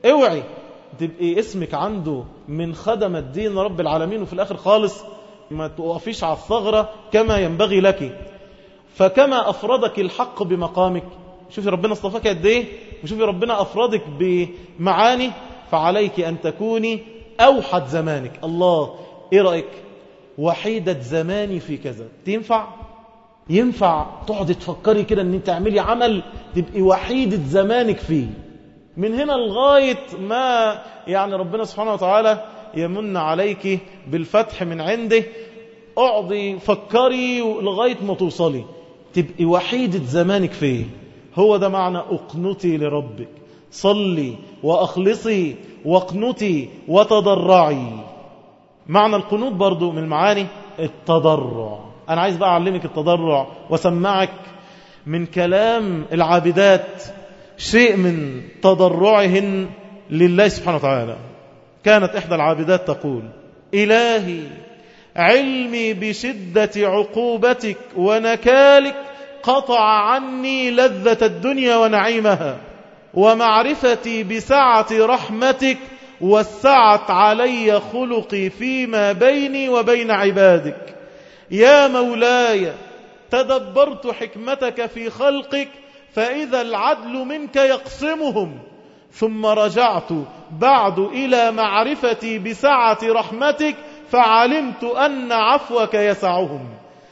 اوعي تبقي اسمك عنده من خدم الدين رب العالمين وفي الآخر خالص ما توقفيش على الثغرة كما ينبغي لك. فكما أفردك الحق بمقامك، شوفي ربنا اصطفاك قد ايه، وشوفي ربنا أفردك بمعاني، فعليك أن تكوني أوحد زمانك. الله ايه رأيك وحيدة زماني في كذا؟ تنفع؟ ينفع تقعد تفكري كده ان انت تعملي عمل تبقي وحيدة زمانك فيه، من هنا لغاية ما يعني ربنا سبحانه وتعالى يمن عليك بالفتح من عنده. اقعدي فكري لغاية ما توصلي تبقي وحيدة زمانك فيه. هو ده معنى اقنتي لربك، صلي واخلصي واقنتي وتضرعي. معنى القنوت برضو من المعاني التضرع. أنا عايز بقى أعلمك التضرع وسمعك من كلام العابدات شيء من تضرعهن لله سبحانه وتعالى. كانت إحدى العابدات تقول: إلهي علمي بشدة عقوبتك ونكالك قطع عني لذة الدنيا ونعيمها، ومعرفتي بسعة رحمتك وسعت علي خلقي فيما بيني وبين عبادك. يا مولاي تدبرت حكمتك في خلقك فإذا العدل منك يقسمهم، ثم رجعت بعد إلى معرفتي بسعة رحمتك فعلمت أن عفوك يسعهم.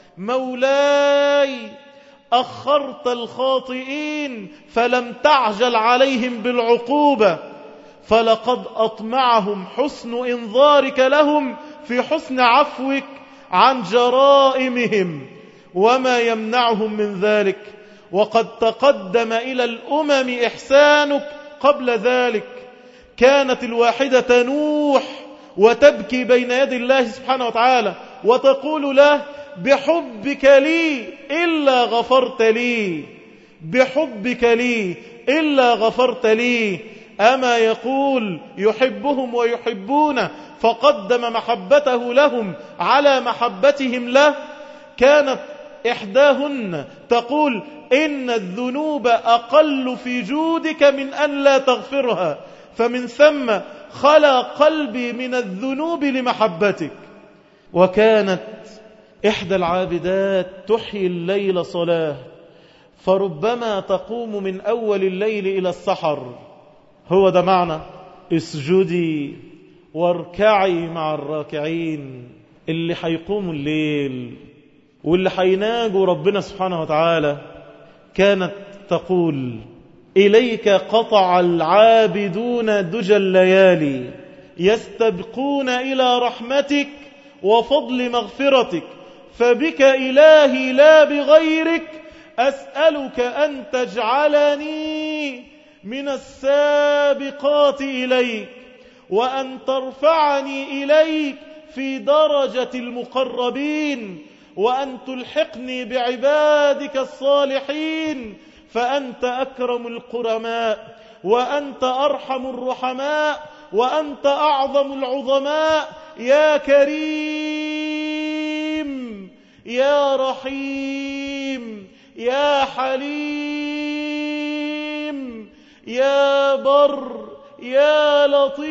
مولاي أخرت الخاطئين فلم تعجل عليهم بالعقوبة، فلقد أطمعهم حسن إنظارك لهم في حسن عفوك عن جرائمهم وما يمنعهم من ذلك، وقد تقدم إلى الأمم إحسانك قبل ذلك. كانت الواحدة تنوح وتبكي بين يدي الله سبحانه وتعالى وتقول له: بحبك لي إلا غفرت لي، بحبك لي إلا غفرت لي. أما يقول يحبهم ويحبونه فقدم محبته لهم على محبتهم له. كانت إحداهن تقول: إن الذنوب أقل في جودك من أن لا تغفرها، فمن ثم خلا قلبي من الذنوب لمحبتك. وكانت إحدى العابدات تحيي الليل صلاة، فربما تقوم من أول الليل إلى السحر. هو ده معنى اسجدي واركعي مع الراكعين. اللي حيقوموا الليل واللي حيناجوا ربنا سبحانه وتعالى. كانت تقول: إليك قطع العابدون دجى الليالي يستبقون إلى رحمتك وفضل مغفرتك، فبك إلهي لا بغيرك أسألك أن تجعلني من السابقات إليك، وأن ترفعني إليك في درجة المقربين، وأن تلحقني بعبادك الصالحين، فأنت أكرم الكرماء، وأنت أرحم الرحماء، وأنت أعظم العظماء. يا كريم يا رحيم يا حليم يا بر يا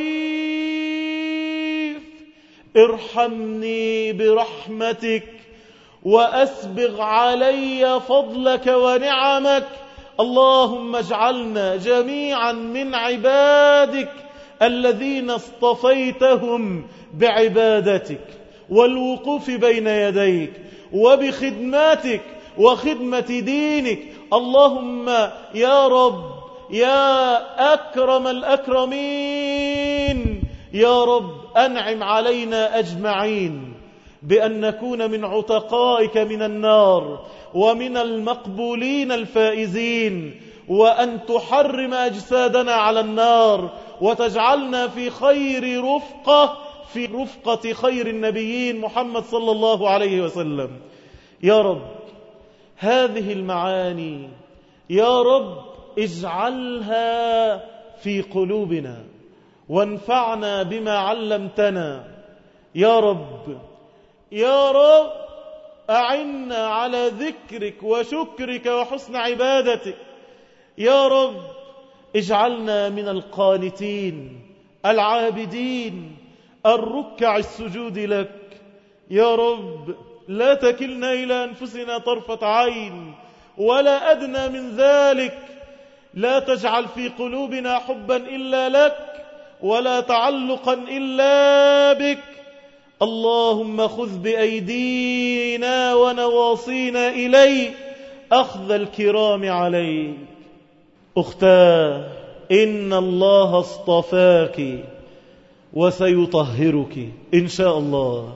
لطيف، ارحمني برحمتك وأسبغ علي فضلك ونعمك. اللهم اجعلنا جميعا من عبادك الذين اصطفيتهم بعبادتك والوقوف بين يديك وبخدماتك وخدمة دينك. اللهم يا رب يا أكرم الأكرمين، يا رب أنعم علينا أجمعين بأن نكون من عتقائك من النار ومن المقبولين الفائزين، وأن تحرم أجسادنا على النار وتجعلنا في خير رفقة في رفقة خير النبيين محمد صلى الله عليه وسلم. يا رب هذه المعاني يا رب اجعلها في قلوبنا وانفعنا بما علمتنا. يا رب يا رب أعنا على ذكرك وشكرك وحسن عبادتك. يا رب اجعلنا من القانتين العابدين الركع السجود لك يا رب. لا تكلنا إلى أنفسنا طرفة عين ولا أدنى من ذلك. لا تجعل في قلوبنا حبا إلا لك ولا تعلقا إلا بك. اللهم خذ بأيدينا ونواصينا إليك أخذ الكرام عليك. أختاه، إن الله اصطفاك وسيطهرك إن شاء الله،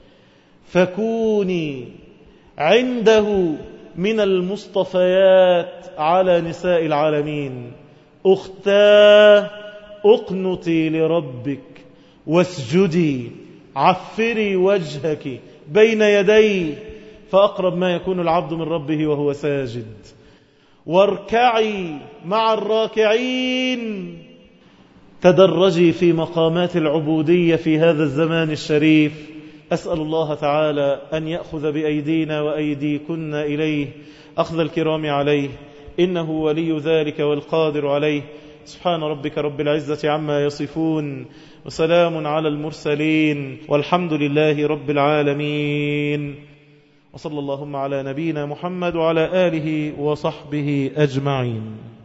فكوني عنده من المصطفيات على نساء العالمين. أختاه، اقنتي لربك واسجدي، عفري وجهك بين يديه، فأقرب ما يكون العبد من ربه وهو ساجد، واركعي مع الراكعين. تدرجي في مقامات العبودية في هذا الزمان الشريف. أسأل الله تعالى أن يأخذ بأيدينا وأيديكن إليه أخذ الكرام عليه، إنه ولي ذلك والقادر عليه. سبحان ربك رب العزة عما يصفون، وسلام على المرسلين، والحمد لله رب العالمين. وصلى اللهم على نبينا محمد وعلى آله وصحبه أجمعين.